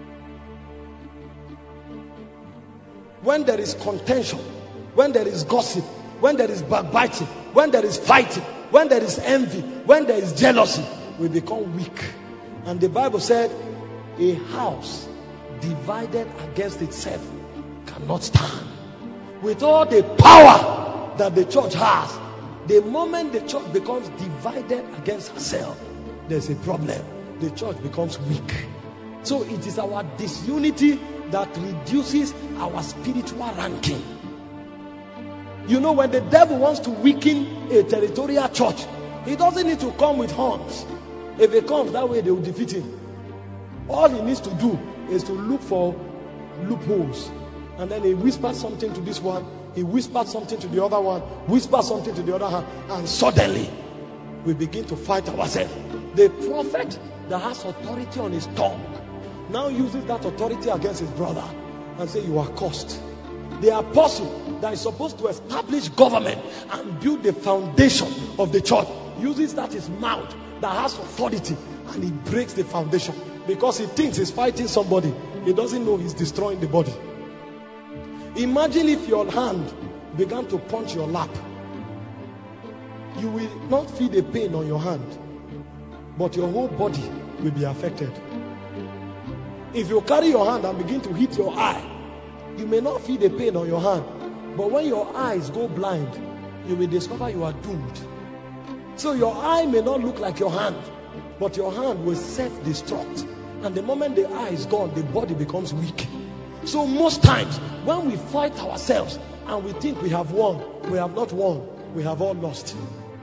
When there is contention, when there is gossip, when there is backbiting, when there is fighting, when there is envy, when there is jealousy, we become weak. And the Bible said, a house divided against itself cannot stand. With all the power that the church has, the moment the church becomes divided against herself, there's a problem. The church becomes weak. So it is our disunity that reduces our spiritual ranking. You know, when the devil wants to weaken a territorial church, he doesn't need to come with horns. If he comes that way, they will defeat him. All he needs to do is to look for loopholes. And then he whispers something to this one, he whispers something to the other one, whispers something to the other one, and suddenly we begin to fight ourselves. The prophet that has authority on his tongue now uses that authority against his brother and say, you are cursed. The apostle that is supposed to establish government and build the foundation of the church uses that his mouth that has authority, and he breaks the foundation because he thinks he's fighting somebody. He doesn't know he's destroying the body. Imagine if your hand began to punch your lap. You will not feel the pain on your hand, but your whole body will be affected. If you carry your hand and begin to hit your eye, you may not feel the pain on your hand, but when your eyes go blind, you will discover you are doomed. So your eye may not look like your hand, but your hand will self-destruct. And the moment the eye is gone, the body becomes weak. So most times, when we fight ourselves and we think we have won, we have not won. We have all lost.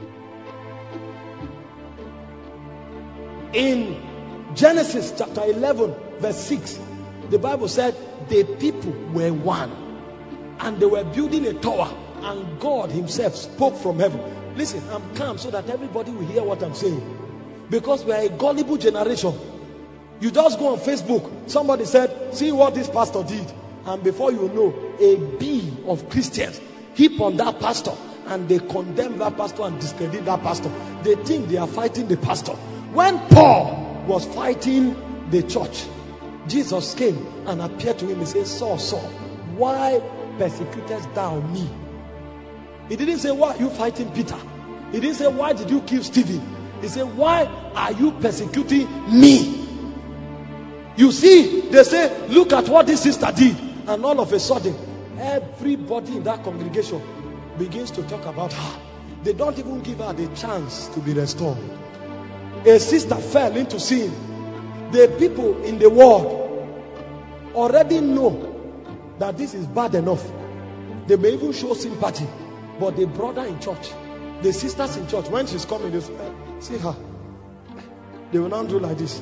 In Genesis chapter 11, verse 6, the Bible said the people were one. And they were building a tower. And God himself spoke from heaven. Listen, I'm calm so that everybody will hear what I'm saying. Because we are a gullible generation. You just go on Facebook, somebody said, see what this pastor did. And before you know, a bee of Christians heap on that pastor, and they condemn that pastor and discredit that pastor. They think they are fighting the pastor. When Paul was fighting the church, Jesus came and appeared to him and said, Saul, Saul, why persecutest thou me? He didn't say, why are you fighting Peter? He didn't say, why did you kill Stephen? He said, why are you persecuting me? You see, they say, look at what this sister did. And all of a sudden, everybody in that congregation begins to talk about her. They don't even give her the chance to be restored. A sister fell into sin. The people in the world already know that this is bad enough. They may even show sympathy. But the brother in church, the sisters in church, when she's coming, they say, see her. They will not do like this.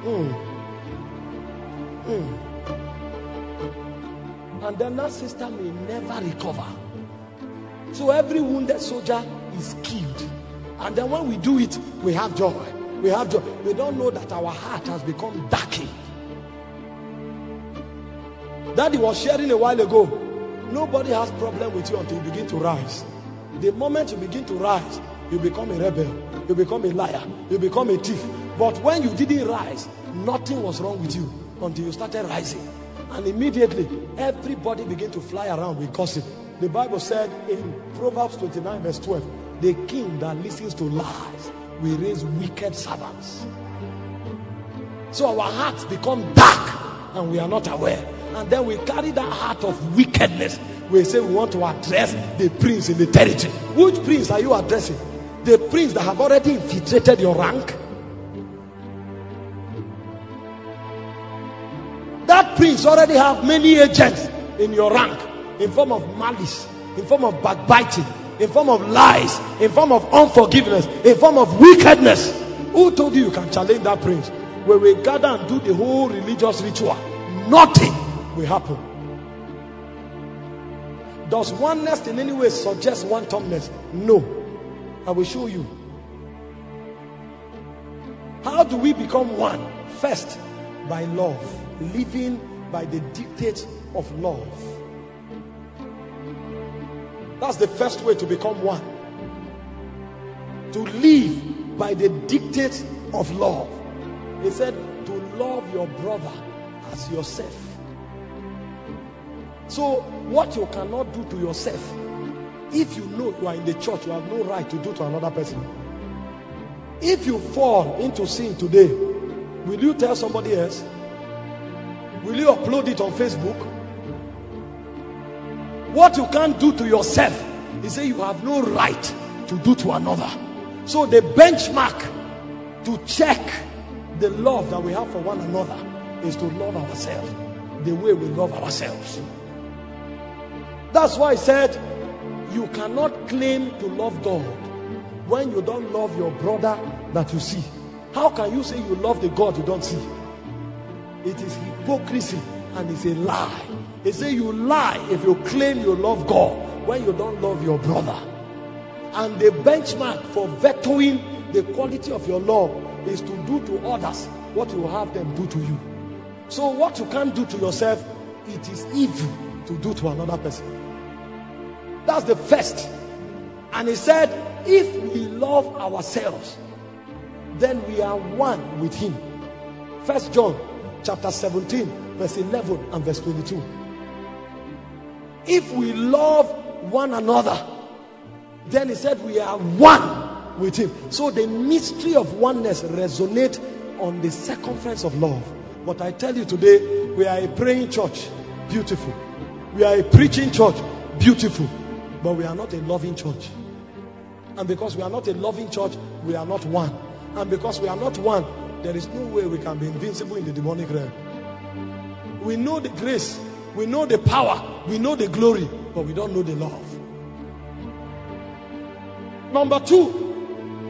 And then that sister may never recover. So every wounded soldier is killed. And then when we do it, we have joy. We have joy. We don't know that our heart has become darkened. Daddy was sharing a while ago. Nobody has problem with you until you begin to rise. The moment you begin to rise, you become a rebel. You become a liar. You become a thief. But when you didn't rise, nothing was wrong with you until you started rising. And immediately, everybody began to fly around with gossip. The Bible said in Proverbs 29 verse 12, the king that listens to lies will raise wicked servants. So our hearts become dark and we are not aware. And then we carry that heart of wickedness. We say we want to address the prince in the territory. Which prince are you addressing? The prince that have already infiltrated your rank? That prince already have many agents in your rank, in form of malice, in form of backbiting, in form of lies, in form of unforgiveness, in form of wickedness. Who told you you can challenge that prince? When we gather and do the whole religious ritual, nothing will happen. Does oneness in any way suggest one-tongueness? No. I will show you. How do we become one? First, by love. Living by the dictates of love. That's the first way to become one. To live by the dictates of love. He said to love your brother as yourself. So what you cannot do to yourself, if you know you are in the church, you have no right to do to another person. If you fall into sin today, will you tell somebody else? Will you upload it on Facebook? What you can't do to yourself, he said you have no right to do to another. So the benchmark to check the love that we have for one another is to love ourselves the way we love ourselves. That's why I said you cannot claim to love God when you don't love your brother that you see. How can you say you love the God you don't see? It is hypocrisy and it's a lie. They say you lie if you claim you love God when you don't love your brother. And the benchmark for vetoing the quality of your love is to do to others what you have them do to you. So what you can't do to yourself, it is evil to do to another person. That's the first. And he said, if we love ourselves, then we are one with him. 1 John chapter 17 verse 11 and verse 22. If we love one another, then he said we are one with him. So the mystery of oneness resonates on the circumference of love. But I tell you today, we are a praying church, beautiful. We are a preaching church, beautiful. But we are not a loving church. And because we are not a loving church, we are not one. And because we are not one, there is no way we can be invincible in the demonic realm. We know the grace, we know the power, we know the glory, but we don't know the love. Number two,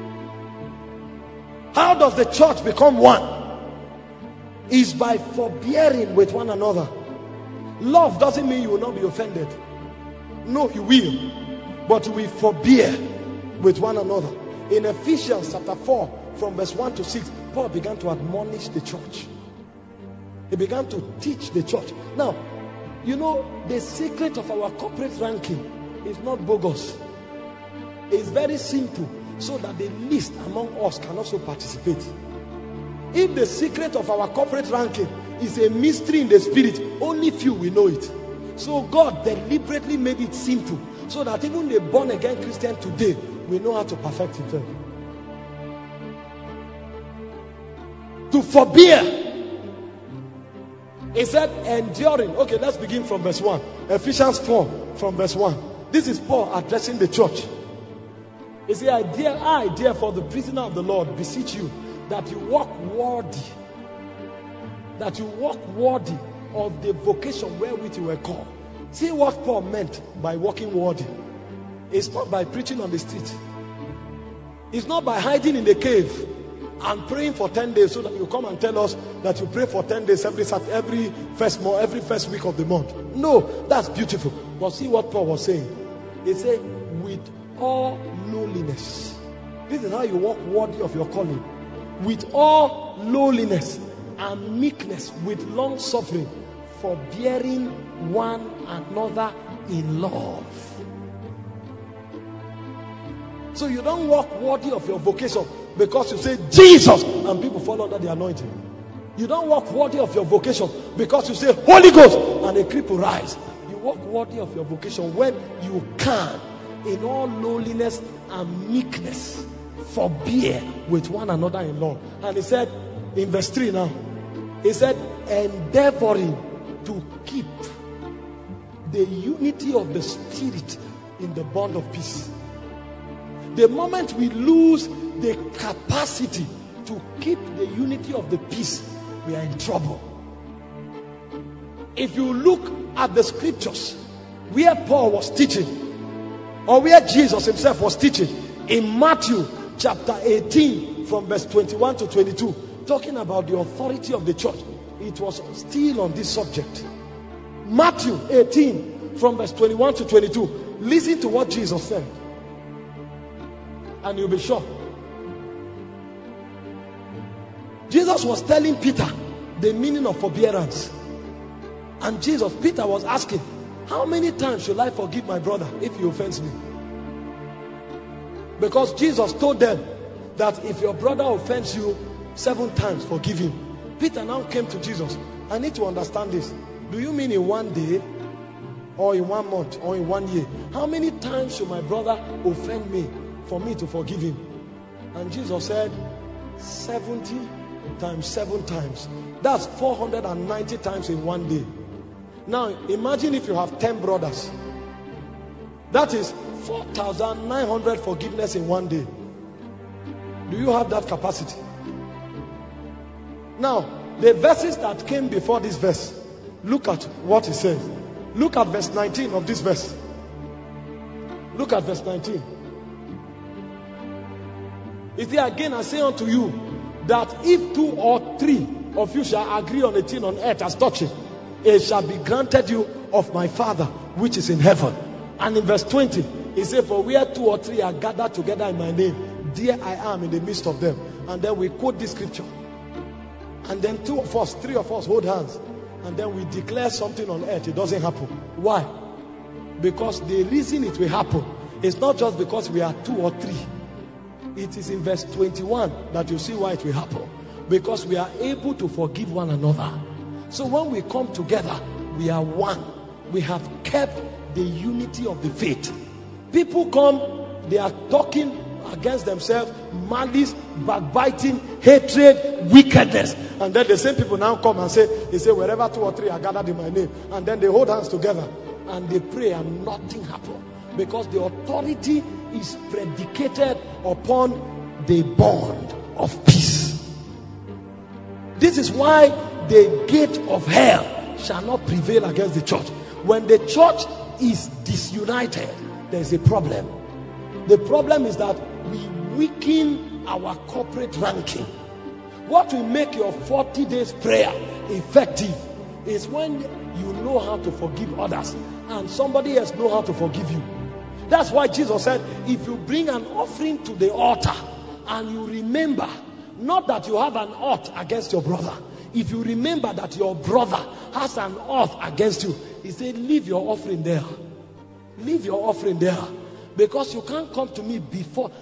how does the church become one? Is by forbearing with one another. Love doesn't mean you will not be offended. No, you will. But we forbear with one another. In Ephesians chapter 4, from verse 1 to 6, Paul began to admonish the church. He began to teach the church. Now, you know, the secret of our corporate ranking is not bogus. It's very simple, so that the least among us can also participate. If the secret of our corporate ranking is a mystery in the spirit, only few will know it. So God deliberately made it simple, so that even the born again Christian today will know how to perfect himself. To forbear. He said enduring. Okay, let's begin from verse 1. Ephesians 4 from verse 1. This is Paul addressing the church. He said, I therefore, the prisoner of the Lord, beseech you that you walk worthy. That you walk worthy of the vocation wherewith you were called. See what Paul meant by walking worthy. It's not by preaching on the street. It's not by hiding in the cave and praying for 10 days so that you come and tell us that you pray for 10 days every first week of the month. No, that's beautiful. But see what Paul was saying. He said, with all lowliness. This is how you walk worthy of your calling. With all lowliness and meekness, with long suffering, forbearing one another in love. So you don't walk worthy of your vocation because you say Jesus and people fall under the anointing. You don't walk worthy of your vocation because you say Holy Ghost and a cripple rise. You walk worthy of your vocation when you can, in all lowliness and meekness, forbear with one another in love. And he said in verse 3 now, he said, endeavoring to keep the unity of the Spirit in the bond of peace. The moment we lose the capacity to keep the unity of the peace, we are in trouble. If you look at the scriptures where Paul was teaching, or where Jesus himself was teaching, in Matthew chapter 18 from verse 21 to 22, talking about the authority of the church, it was still on this subject. Matthew 18 from verse 21 to 22. Listen to what Jesus said, and you'll be shocked. Jesus was telling Peter the meaning of forbearance. And Peter was asking, how many times should I forgive my brother if he offends me? Because Jesus told them that if your brother offends you 7 times, forgive him. Peter now came to Jesus. I need to understand this. Do you mean in one day, or in 1 month, or in 1 year? How many times should my brother offend me for me to forgive him? And Jesus said 70 times 7 times. That's 490 times in 1 day. Now imagine if you have 10 brothers. That is 4,900 forgiveness in 1 day. Do you have that capacity? Now the verses that came before this verse, look at what it says. Look at verse 19 of this verse. Look at verse 19. Is there again, I say unto you, that if 2 or 3 of you shall agree on a thing on earth as touching, it shall be granted you of my Father which is in heaven. And in verse 20, he said, for where 2 or 3 are gathered together in my name, there I am in the midst of them. And then we quote this scripture. And then 2 of us, 3 of us hold hands. And then we declare something on earth. It doesn't happen. Why? Because the reason it will happen is not just because we are 2 or 3. It is in verse 21 that you see why it will happen. Because we are able to forgive one another. So when we come together, we are one. We have kept the unity of the faith. People come, they are talking against themselves, malice, backbiting, hatred, wickedness. And then the same people now come and say, wherever 2 or 3 are gathered in my name. And then they hold hands together and they pray and nothing happens. Because the authority is predicated upon the bond of peace. This is why the gate of hell shall not prevail against the church. When the church is disunited, there's a problem. The problem is that we weaken our corporate ranking. What will make your 40 days prayer effective is when you know how to forgive others and somebody else know how to forgive you. That's why Jesus said, if you bring an offering to the altar and you remember, not that you have an ought against your brother. If you remember that your brother has an ought against you, he said, leave your offering there. Leave your offering there. Because you can't come to me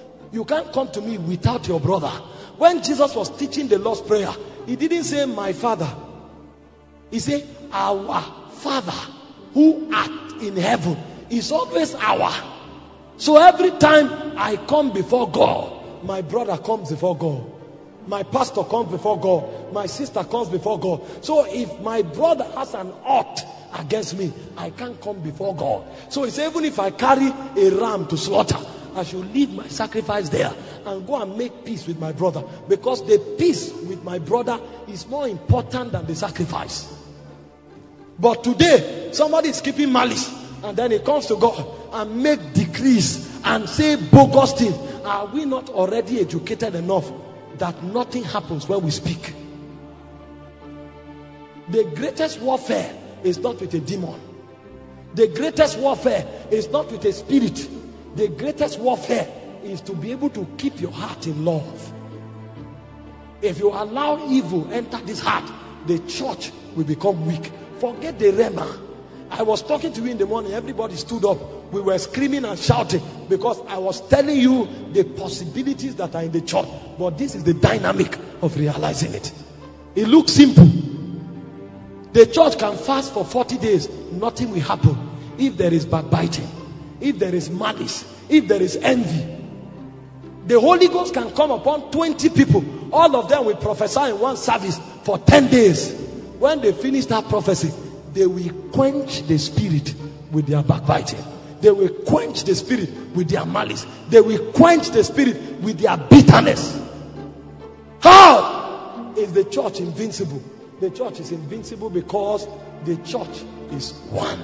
without your brother. When Jesus was teaching the Lord's Prayer, he didn't say my Father. He said our Father who art in heaven. Is always our. So every time I come before God, my brother comes before God. My pastor comes before God. My sister comes before God. So if my brother has an ought against me, I can't come before God. So it's even if I carry a ram to slaughter I should leave my sacrifice there and go and make peace with my brother, because the peace with my brother is more important than the sacrifice. But today, somebody is keeping malice, and then he comes to God and make decrees and say bogus things. Are we not already educated enough that nothing happens when we speak? The greatest warfare is not with a demon. The greatest warfare is not with a spirit. The greatest warfare is to be able to keep your heart in love. If you allow evil enter this heart, the church will become weak. Forget the rema. I was talking to you in the morning. Everybody stood up. We were screaming and shouting because I was telling you the possibilities that are in the church. But this is the dynamic of realizing it. It looks simple. The church can fast for 40 days. Nothing will happen. If there is backbiting, if there is malice, if there is envy, the Holy Ghost can come upon 20 people. All of them will prophesy in one service for 10 days. When they finish that prophecy, they will quench the spirit with their backbiting. They will quench the spirit with their malice. They will quench the spirit with their bitterness. How is the church invincible? The church is invincible because the church is one.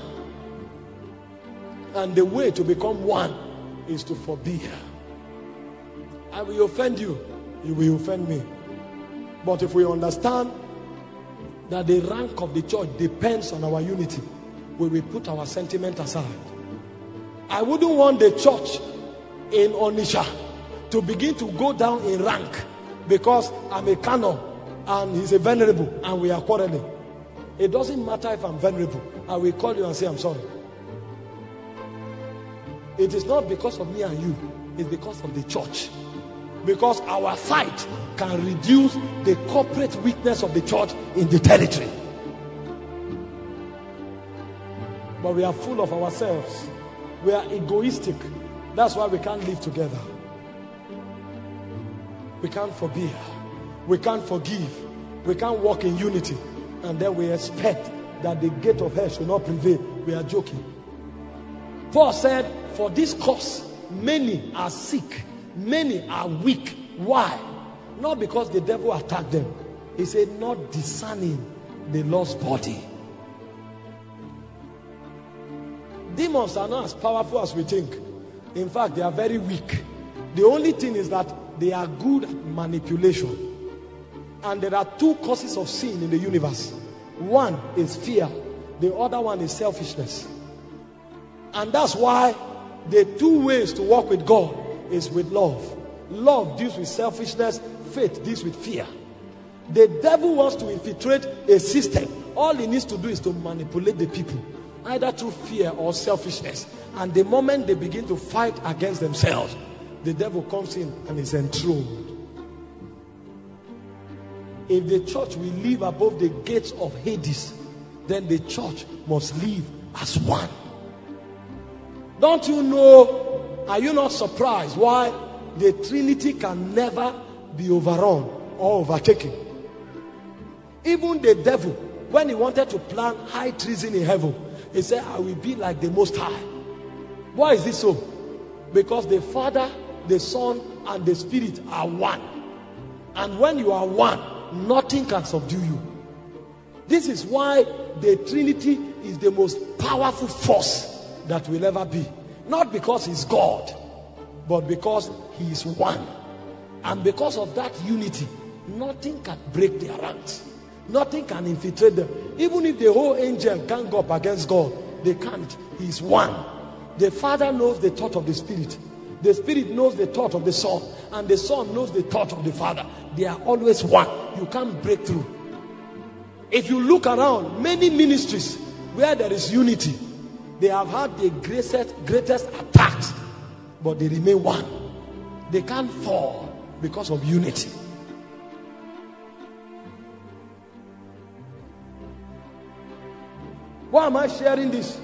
And the way to become one is to forbear. I will offend you, you will offend me. But if we understand that the rank of the church depends on our unity, we will put our sentiment aside. I wouldn't want the church in Onitsha to begin to go down in rank because I'm a canon and he's a venerable and we are quarreling. It doesn't matter if I'm venerable. I will call you and say I'm sorry. It is not because of me and you. It's because of the church. Because our fight can reduce the corporate weakness of the church in the territory. But we are full of ourselves. We are egoistic. That's why we can't live together. We can't forbear. We can't forgive. We can't walk in unity. And then we expect that the gate of hell should not prevail. We are joking. Paul said, for this cause, many are sick. Many are weak. Why? Not because the devil attacked them. He said, not discerning the lost body. Demons are not as powerful as we think. In fact, they are very weak. The only thing is that they are good at manipulation. And there are two causes of sin in the universe. One is fear. The other one is selfishness. And that's why the two ways to walk with God is with love. Love deals with selfishness. Faith deals with fear. The devil wants to infiltrate a system. All he needs to do is to manipulate the people, either through fear or selfishness. And the moment they begin to fight against themselves, the devil comes in and is enthroned. If the church will live above the gates of Hades, then the church must live as one. Don't you know, are you not surprised why the Trinity can never be overrun or overtaken? Even the devil, when he wanted to plan high treason in heaven, he said, I will be like the Most High. Why is this so? Because the Father, the Son, and the Spirit are one. And when you are one, nothing can subdue you. This is why the Trinity is the most powerful force that will ever be. Not because he's God, but because he is one. And because of that unity, nothing can break their ranks. Nothing can infiltrate them. Even if the whole angel can't go up against God, they can't. He's one. The Father knows the thought of the Spirit. The Spirit knows the thought of the Son. And the Son knows the thought of the Father. They are always one. You can't break through. If you look around, many ministries where there is unity, they have had the greatest attacks, but they remain one. They can't fall because of unity. Why am I sharing this?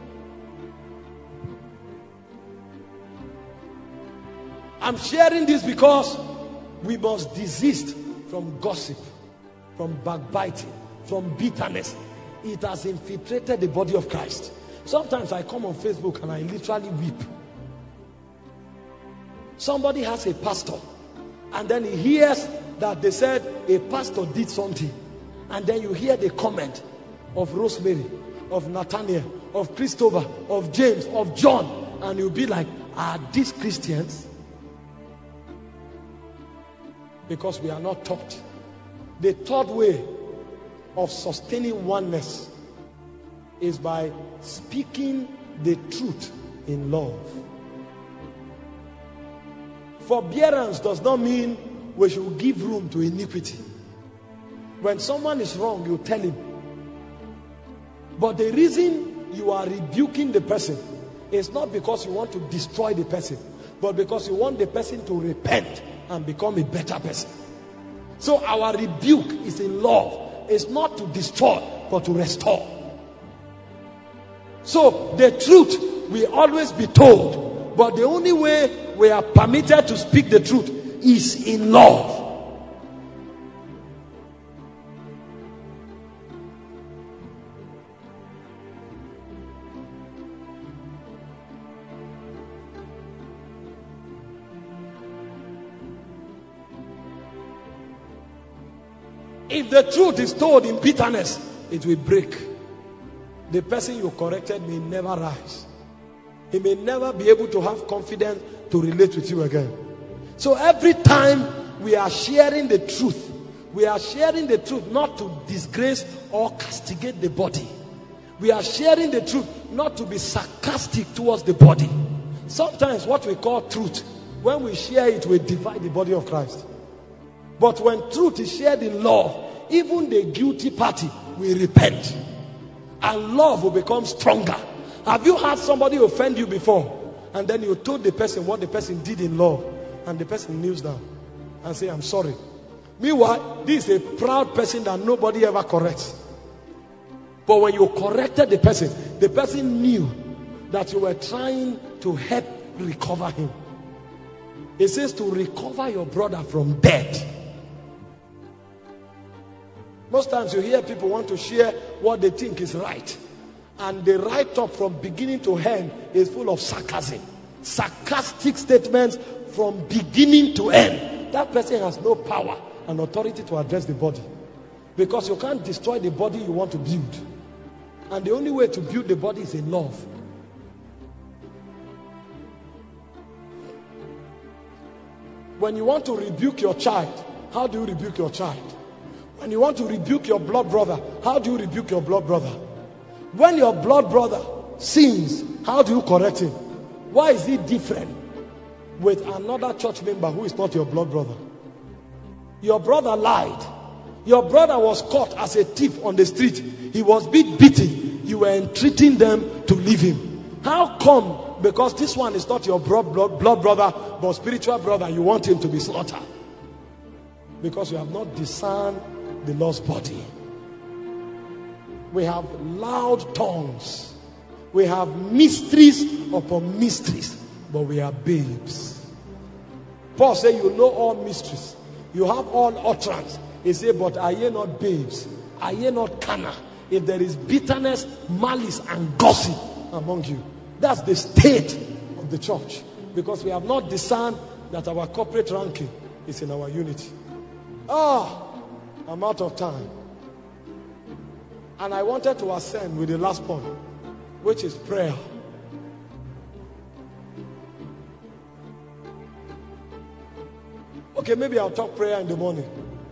I'm sharing this because we must desist from gossip, from backbiting, from bitterness. It has infiltrated the body of Christ. Sometimes I come on Facebook and I literally weep. Somebody has a pastor, and then he hears that they said a pastor did something, and then you hear the comment of Rosemary, of Nathaniel, of Christopher, of James, of John, and you'll be like, are these Christians? Because we are not taught. The third way of sustaining oneness is by speaking the truth in love. Forbearance does not mean we should give room to iniquity. When someone is wrong, you tell him. But the reason you are rebuking the person is not because you want to destroy the person, but because you want the person to repent and become a better person. So our rebuke is in love. It's not to destroy, but to restore. So the truth will always be told, but the only way we are permitted to speak the truth is in love. If the truth is told in bitterness, it will break. The person you corrected may never rise. He may never be able to have confidence to relate with you again. So every time we are sharing the truth, we are sharing the truth not to disgrace or castigate the body. We are sharing the truth not to be sarcastic towards the body. Sometimes what we call truth, when we share it, we divide the body of Christ. But when truth is shared in love, even the guilty party will repent. And love will become stronger. Have you had somebody offend you before? And then you told the person what the person did in love. And the person kneels down and say, I'm sorry. Meanwhile, this is a proud person that nobody ever corrects. But when you corrected the person knew that you were trying to help recover him. It says to recover your brother from death. Most times you hear people want to share what they think is right. And the write-up from beginning to end is full of sarcasm. Sarcastic statements from beginning to end. That person has no power and authority to address the body. Because you can't destroy the body you want to build. And the only way to build the body is in love. When you want to rebuke your child, how do you rebuke your child? When you want to rebuke your blood brother, how do you rebuke your blood brother? When your blood brother sins, how do you correct him? Why is he different with another church member who is not your blood brother? Your brother lied. Your brother was caught as a thief on the street. He was beaten. You were entreating them to leave him. How come? Because this one is not your blood brother, but spiritual brother, you want him to be slaughtered. Because you have not discerned the lost body. We have loud tongues. We have mysteries upon mysteries, but we are babes. Paul said, you know all mysteries. You have all utterance. He said, but are ye not babes? Are ye not carnal? If there is bitterness, malice, and gossip among you, that's the state of the church. Because we have not discerned that our corporate ranking is in our unity. I'm out of time. And I wanted to ascend with the last point, which is prayer. Okay, maybe I'll talk prayer in the morning.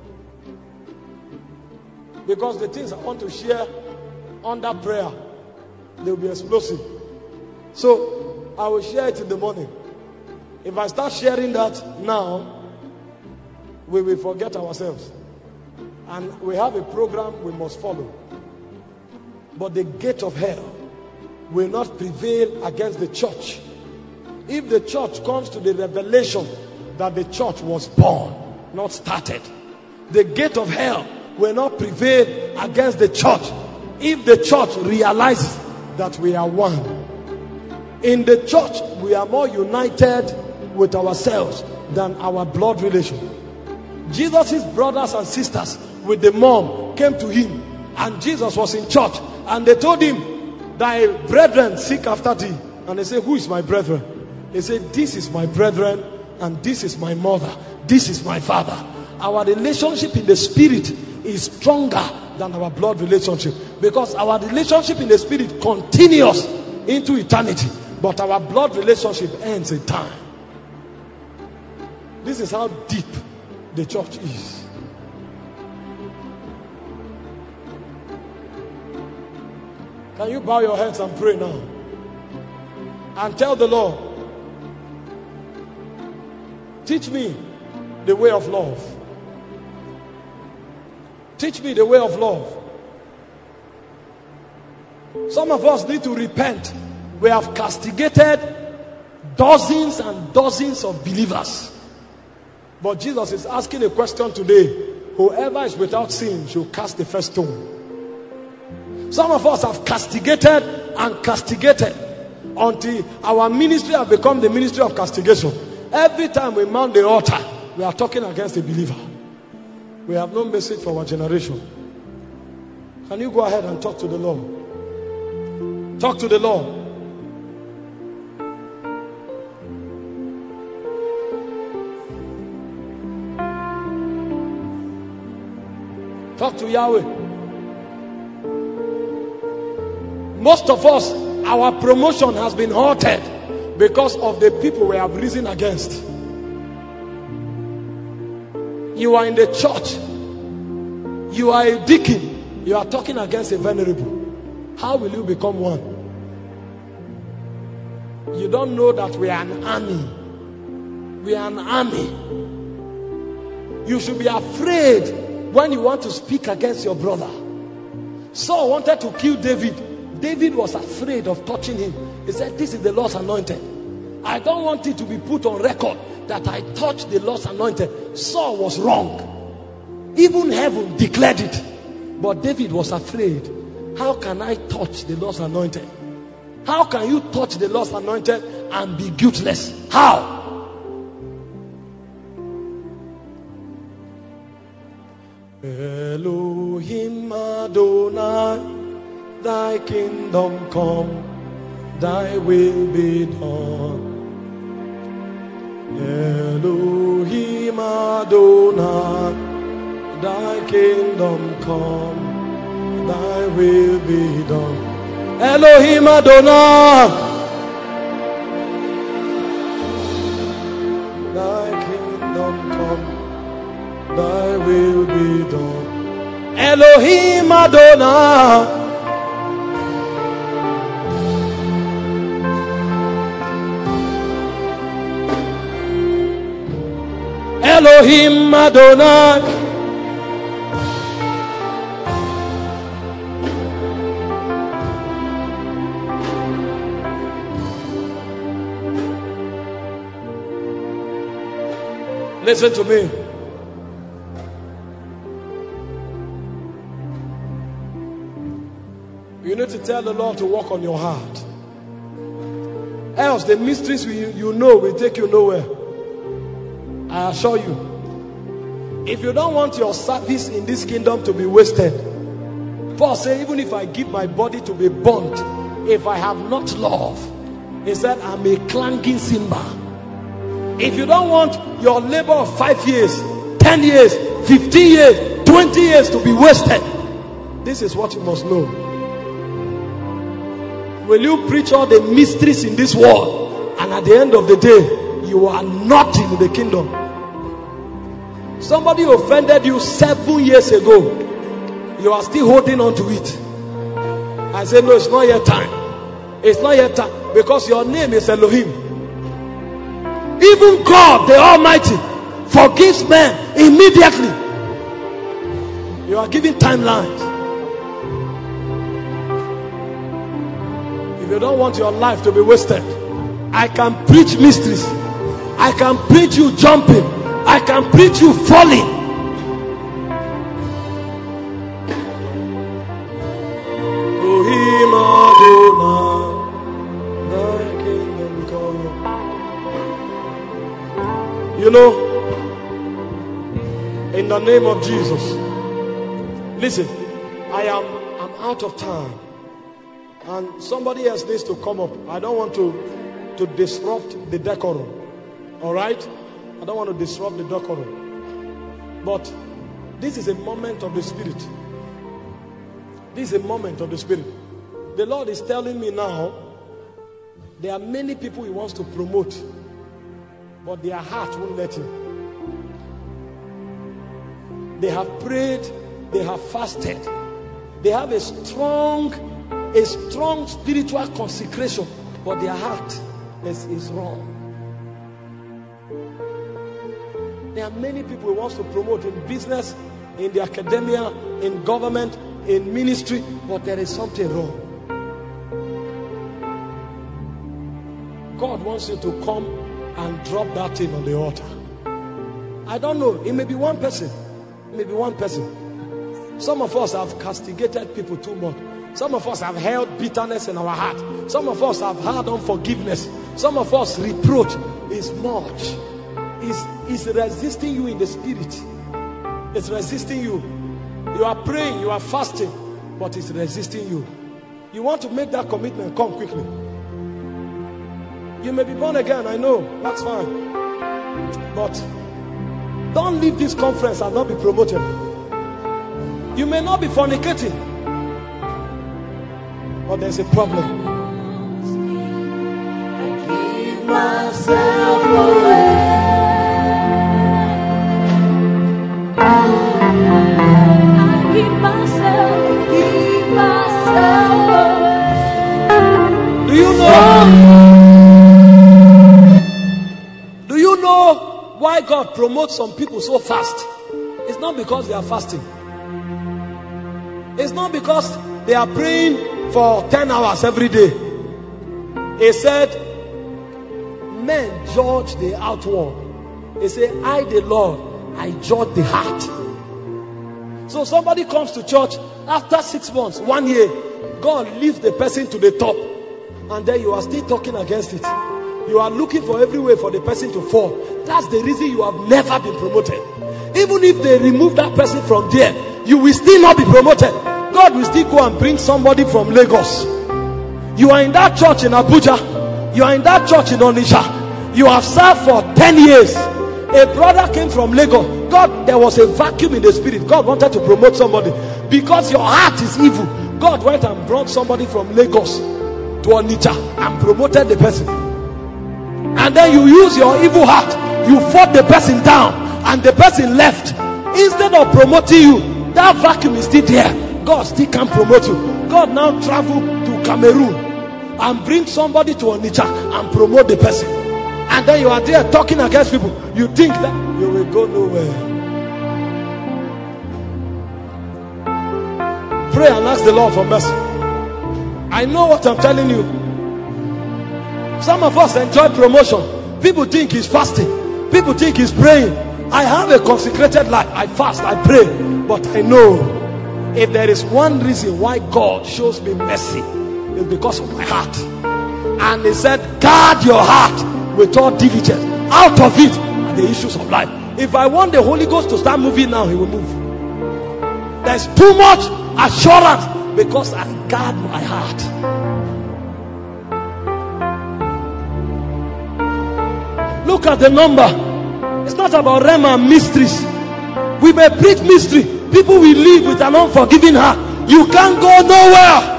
Because the things I want to share under prayer, they will be explosive. So I will share it in the morning. If I start sharing that now, we will forget ourselves. And we have a program we must follow. But the gate of hell will not prevail against the church. If the church comes to the revelation that the church was born, not started, the gate of hell will not prevail against the church. If the church realizes that we are one. In the church, we are more united with ourselves than our blood relation. Jesus' brothers and sisters with the mom came to him, and Jesus was in church, and they told him, thy brethren seek after thee. And they said, who is my brethren? They said, this is my brethren and this is my mother, this is my father. Our relationship in the spirit is stronger than our blood relationship, because our relationship in the spirit continues into eternity, but our blood relationship ends in time. This is how deep the church is. Can you bow your heads and pray now? And tell the Lord, teach me the way of love. Teach me the way of love. Some of us need to repent. We have castigated dozens and dozens of believers. But Jesus is asking a question today. Whoever is without sin should cast the first stone. Some of us have castigated and castigated until our ministry has become the ministry of castigation. Every time we mount the altar, we are talking against a believer. We have no message for our generation. Can you go ahead and talk to the Lord? Talk to the Lord. Talk to Yahweh. Most of us, our promotion has been halted because of the people we have risen against. You are in the church. You are a deacon. You are talking against a venerable. How will you become one? You don't know that we are an army. We are an army. You should be afraid when you want to speak against your brother. Saul wanted to kill David. David was afraid of touching him. He said, this is the Lord's anointed. I don't want it to be put on record that I touched the Lord's anointed. Saul was wrong. Even heaven declared it. But David was afraid. How can I touch the Lord's anointed? How can you touch the Lord's anointed and be guiltless? How? Elohim Adonai, thy kingdom come, thy will be done. Elohim Adonai, thy kingdom come, thy will be done. Elohim Adonai, thy kingdom come, thy will be done. Elohim Adonai, Elohim Adonai, listen to me. You need to tell the Lord to work on your heart. Else the mysteries you know will take you nowhere. I assure you. If you don't want your service in this kingdom to be wasted, Paul said, even if I give my body to be burnt, if I have not love, he said, I'm a clanging cymbal. If you don't want your labor of 5 years, 10 years, 15 years, 20 years to be wasted, this is what you must know. Will you preach all the mysteries in this world, and at the end of the day, you are not in the kingdom? Somebody offended you 7 years ago. You are still holding on to it. I said, no, it's not yet time. It's not yet time. Because your name is Elohim. Even God, the Almighty, forgives men immediately. You are giving timelines. If you don't want your life to be wasted, I can preach mysteries. I can preach you jumping. I can preach you falling. You know, in the name of Jesus, listen, I'm out of time, and somebody else needs to come up. I don't want to disrupt the decorum. All right, I don't want to disrupt the decorum. But this is a moment of the Spirit. This is a moment of the Spirit. The Lord is telling me now, there are many people He wants to promote, but their heart won't let Him. They have prayed, they have fasted, they have a strong spiritual consecration, but their heart is wrong. There are many people He wants to promote in business, in the academia, in government, in ministry, but there is something wrong. God wants you to come and drop that thing on the altar. I don't know, it may be one person. Maybe one person. Some of us have castigated people too much. Some of us have held bitterness in our heart. Some of us have had unforgiveness. Some of us reproach is much. It's resisting you in the spirit. It's resisting you. You are praying, you are fasting, but it's resisting you. You want to make that commitment, come quickly. You may be born again, I know, that's fine. But don't leave this conference and not be promoted. You may not be fornicating, but there's a problem. I give myself away. I give myself away. Do you know why God promotes some people so fast? It's not because they are fasting. It's not because they are praying for 10 hours every day. He said, men judge the outward. He said, I the Lord, I judge the heart. So somebody comes to church after 6 months, 1 year, God lifts the person to the top, and then you are still talking against it. You are looking for every way for the person to fall. That's the reason you have never been promoted. Even if they remove that person from there, you will still not be promoted. God will still go and bring somebody from Lagos. You are in that church in Abuja. You are in that church in Onitsha. You have served for 10 years. A brother came from Lagos. God, there was a vacuum in the spirit. God wanted to promote somebody. Because your heart is evil, God went and brought somebody from Lagos to Onitsha and promoted the person. And then you use your evil heart, you fought the person down, and the person left. Instead of promoting you, that vacuum is still there. God still can't promote you. God now travel to Cameroon and bring somebody to Onitsha and promote the person. And then you are there talking against people. You think that you will go nowhere. Pray and ask the Lord for mercy. I know what I'm telling you. Some of us enjoy promotion. People think he's fasting. People think he's praying. I have a consecrated life. I fast, I pray. But I know if there is one reason why God shows me mercy, it's because of my heart. And He said, guard your heart with all diligence. Out of it are the issues of life. If I want the Holy Ghost to start moving now, He will move. There's too much assurance because I guard my heart. Look at the number. It's not about Rema and mysteries. We may preach mystery. People will live with an unforgiving heart. You can't go nowhere.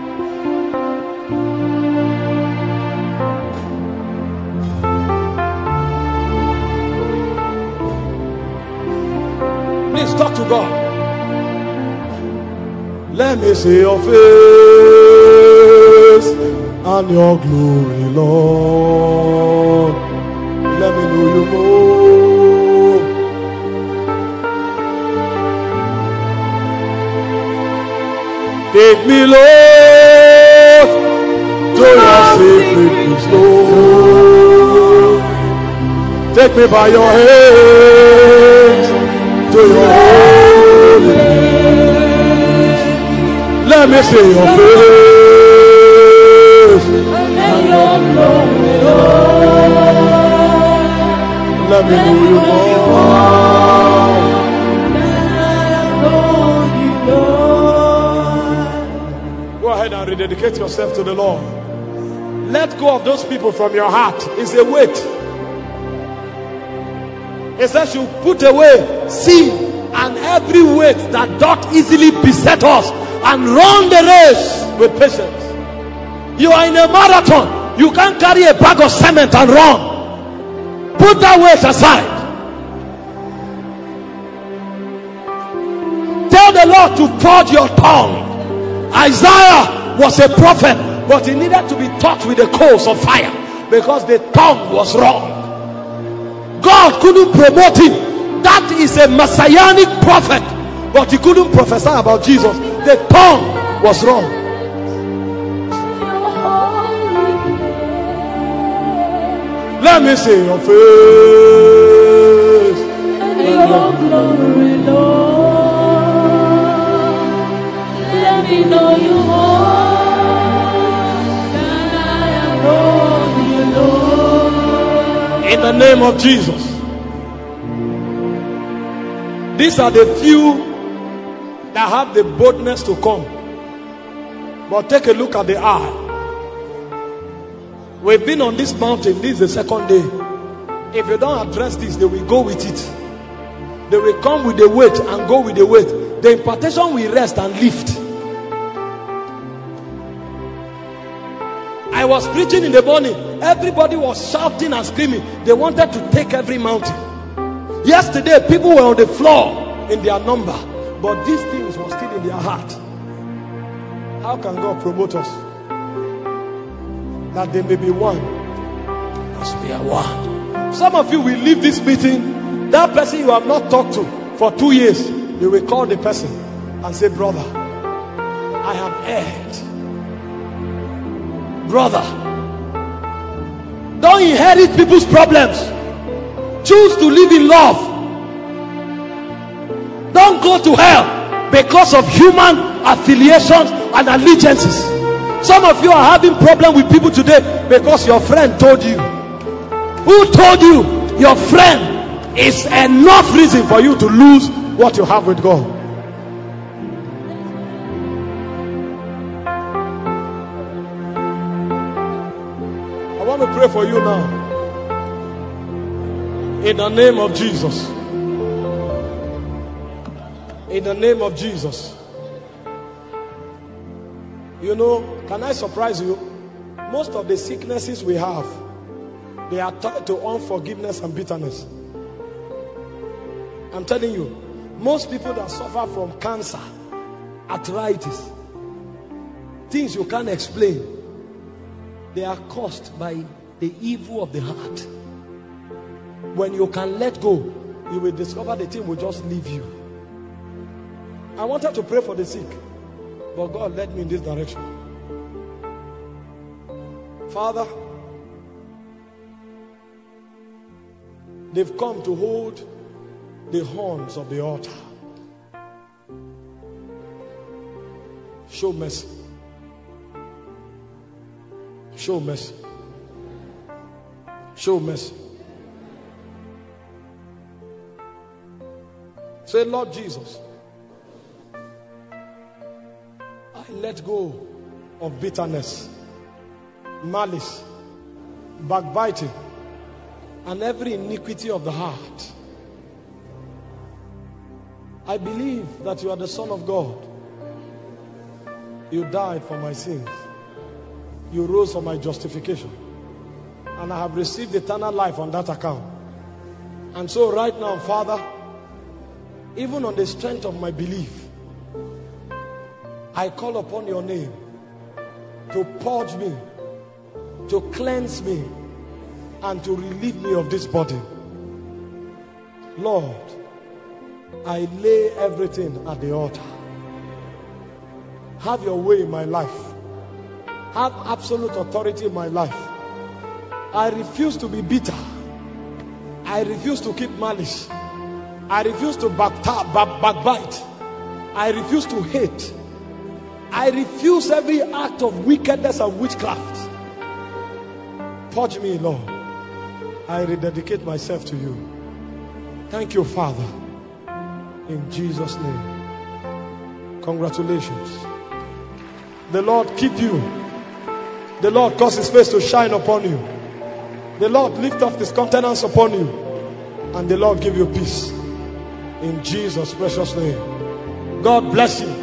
Please talk to God. Let me see your face and your glory, Lord. Let me know you more. Take me, Lord, to your sacred peace, Lord. Take me by your hand to your holy place. Let me see your face and your glory, Lord. Let me know you more. Go ahead and rededicate yourself to the Lord. Let go of those people from your heart. It's a weight. He says, you put away sin and every weight that doth easily beset us, and run the race with patience. You are in a marathon. You can't carry a bag of cement and run. Put that weight aside. Tell the Lord to purge your tongue. Isaiah was a prophet, but he needed to be taught with the coals of fire, because the tongue was wrong. God couldn't promote him. That is a messianic prophet, but he couldn't prophesy about Jesus. The tongue was wrong. Let me see your face and your glory, Lord. Let me know you more than I have known you, Lord. in the name of Jesus. These are the few that have the boldness to come. But take a look at the eye. We've been on this mountain. This is the second day. If you don't address this, they will go with it. They will come with the weight and go with the weight. The impartation will rest and lift. I was preaching in the morning. Everybody was shouting and screaming. They wanted to take every mountain. Yesterday, people were on the floor in their number, but these things were still in their heart. How can God promote us? That they may be one as we are one. Some of you will leave this meeting. That person you have not talked to for 2 years, you will call the person and say, brother, I have erred. Brother, don't inherit people's problems. Choose to live in love. Don't go to hell because of human affiliations and allegiances. Some of you are having problem with people today because your friend told you. Who told you? Your friend is enough reason for you to lose what you have with God. I want to pray for you now. In the name of Jesus. In the name of Jesus. You know, can I surprise you? Most of the sicknesses we have, they are tied to unforgiveness and bitterness. I'm telling you, most people that suffer from cancer, arthritis, things you can't explain, they are caused by the evil of the heart. When you can let go, you will discover the thing will just leave you. I wanted to pray for the sick, but God led me in this direction. Father, they've come to hold the horns of the altar. Show mercy. Show mercy. Show mercy. Say, Lord Jesus, I let go of bitterness, malice, backbiting, and every iniquity of the heart. I believe that you are the Son of God. You died for my sins. You rose for my justification. And I have received eternal life on that account. And so right now, Father, even on the strength of my belief, I call upon your name to purge me, to cleanse me, and to relieve me of this body. Lord, I lay everything at the altar. Have your way in my life. Have absolute authority in my life. I refuse to be bitter. I refuse to keep malice. I refuse to backbite. I refuse to hate. I refuse every act of wickedness and witchcraft. Purge me, Lord. I rededicate myself to you. Thank you, Father. In Jesus' name. Congratulations. The Lord keep you. The Lord cause his face to shine upon you. The Lord lift up his countenance upon you and the Lord give you peace. In Jesus' precious name. God bless you.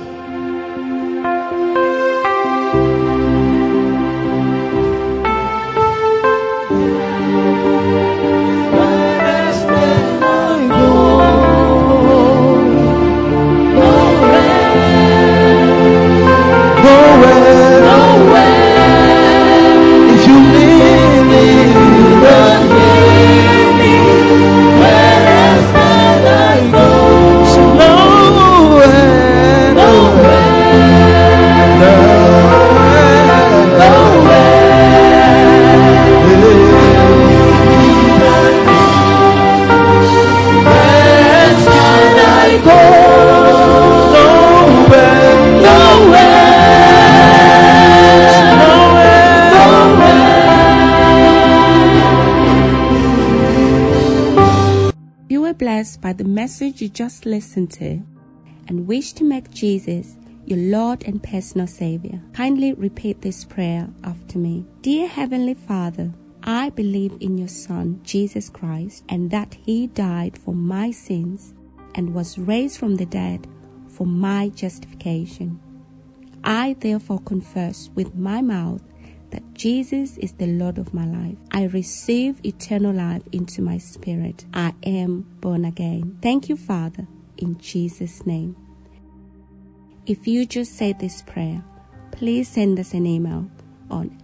Blessed by the message you just listened to and wish to make Jesus your Lord and personal Savior, kindly repeat this prayer after me. Dear Heavenly Father, I believe in your Son, Jesus Christ, and that He died for my sins and was raised from the dead for my justification. I therefore confess with my mouth that Jesus is the Lord of my life. I receive eternal life into my spirit. I am born again. Thank you, Father, in Jesus' name. If you just said this prayer, please send us an email on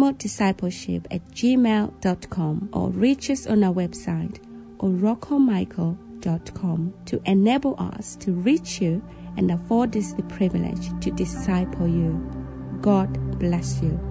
amodiscipleship@gmail.com or reach us on our website oroccomichael.com to enable us to reach you and afford us the privilege to disciple you. God bless you.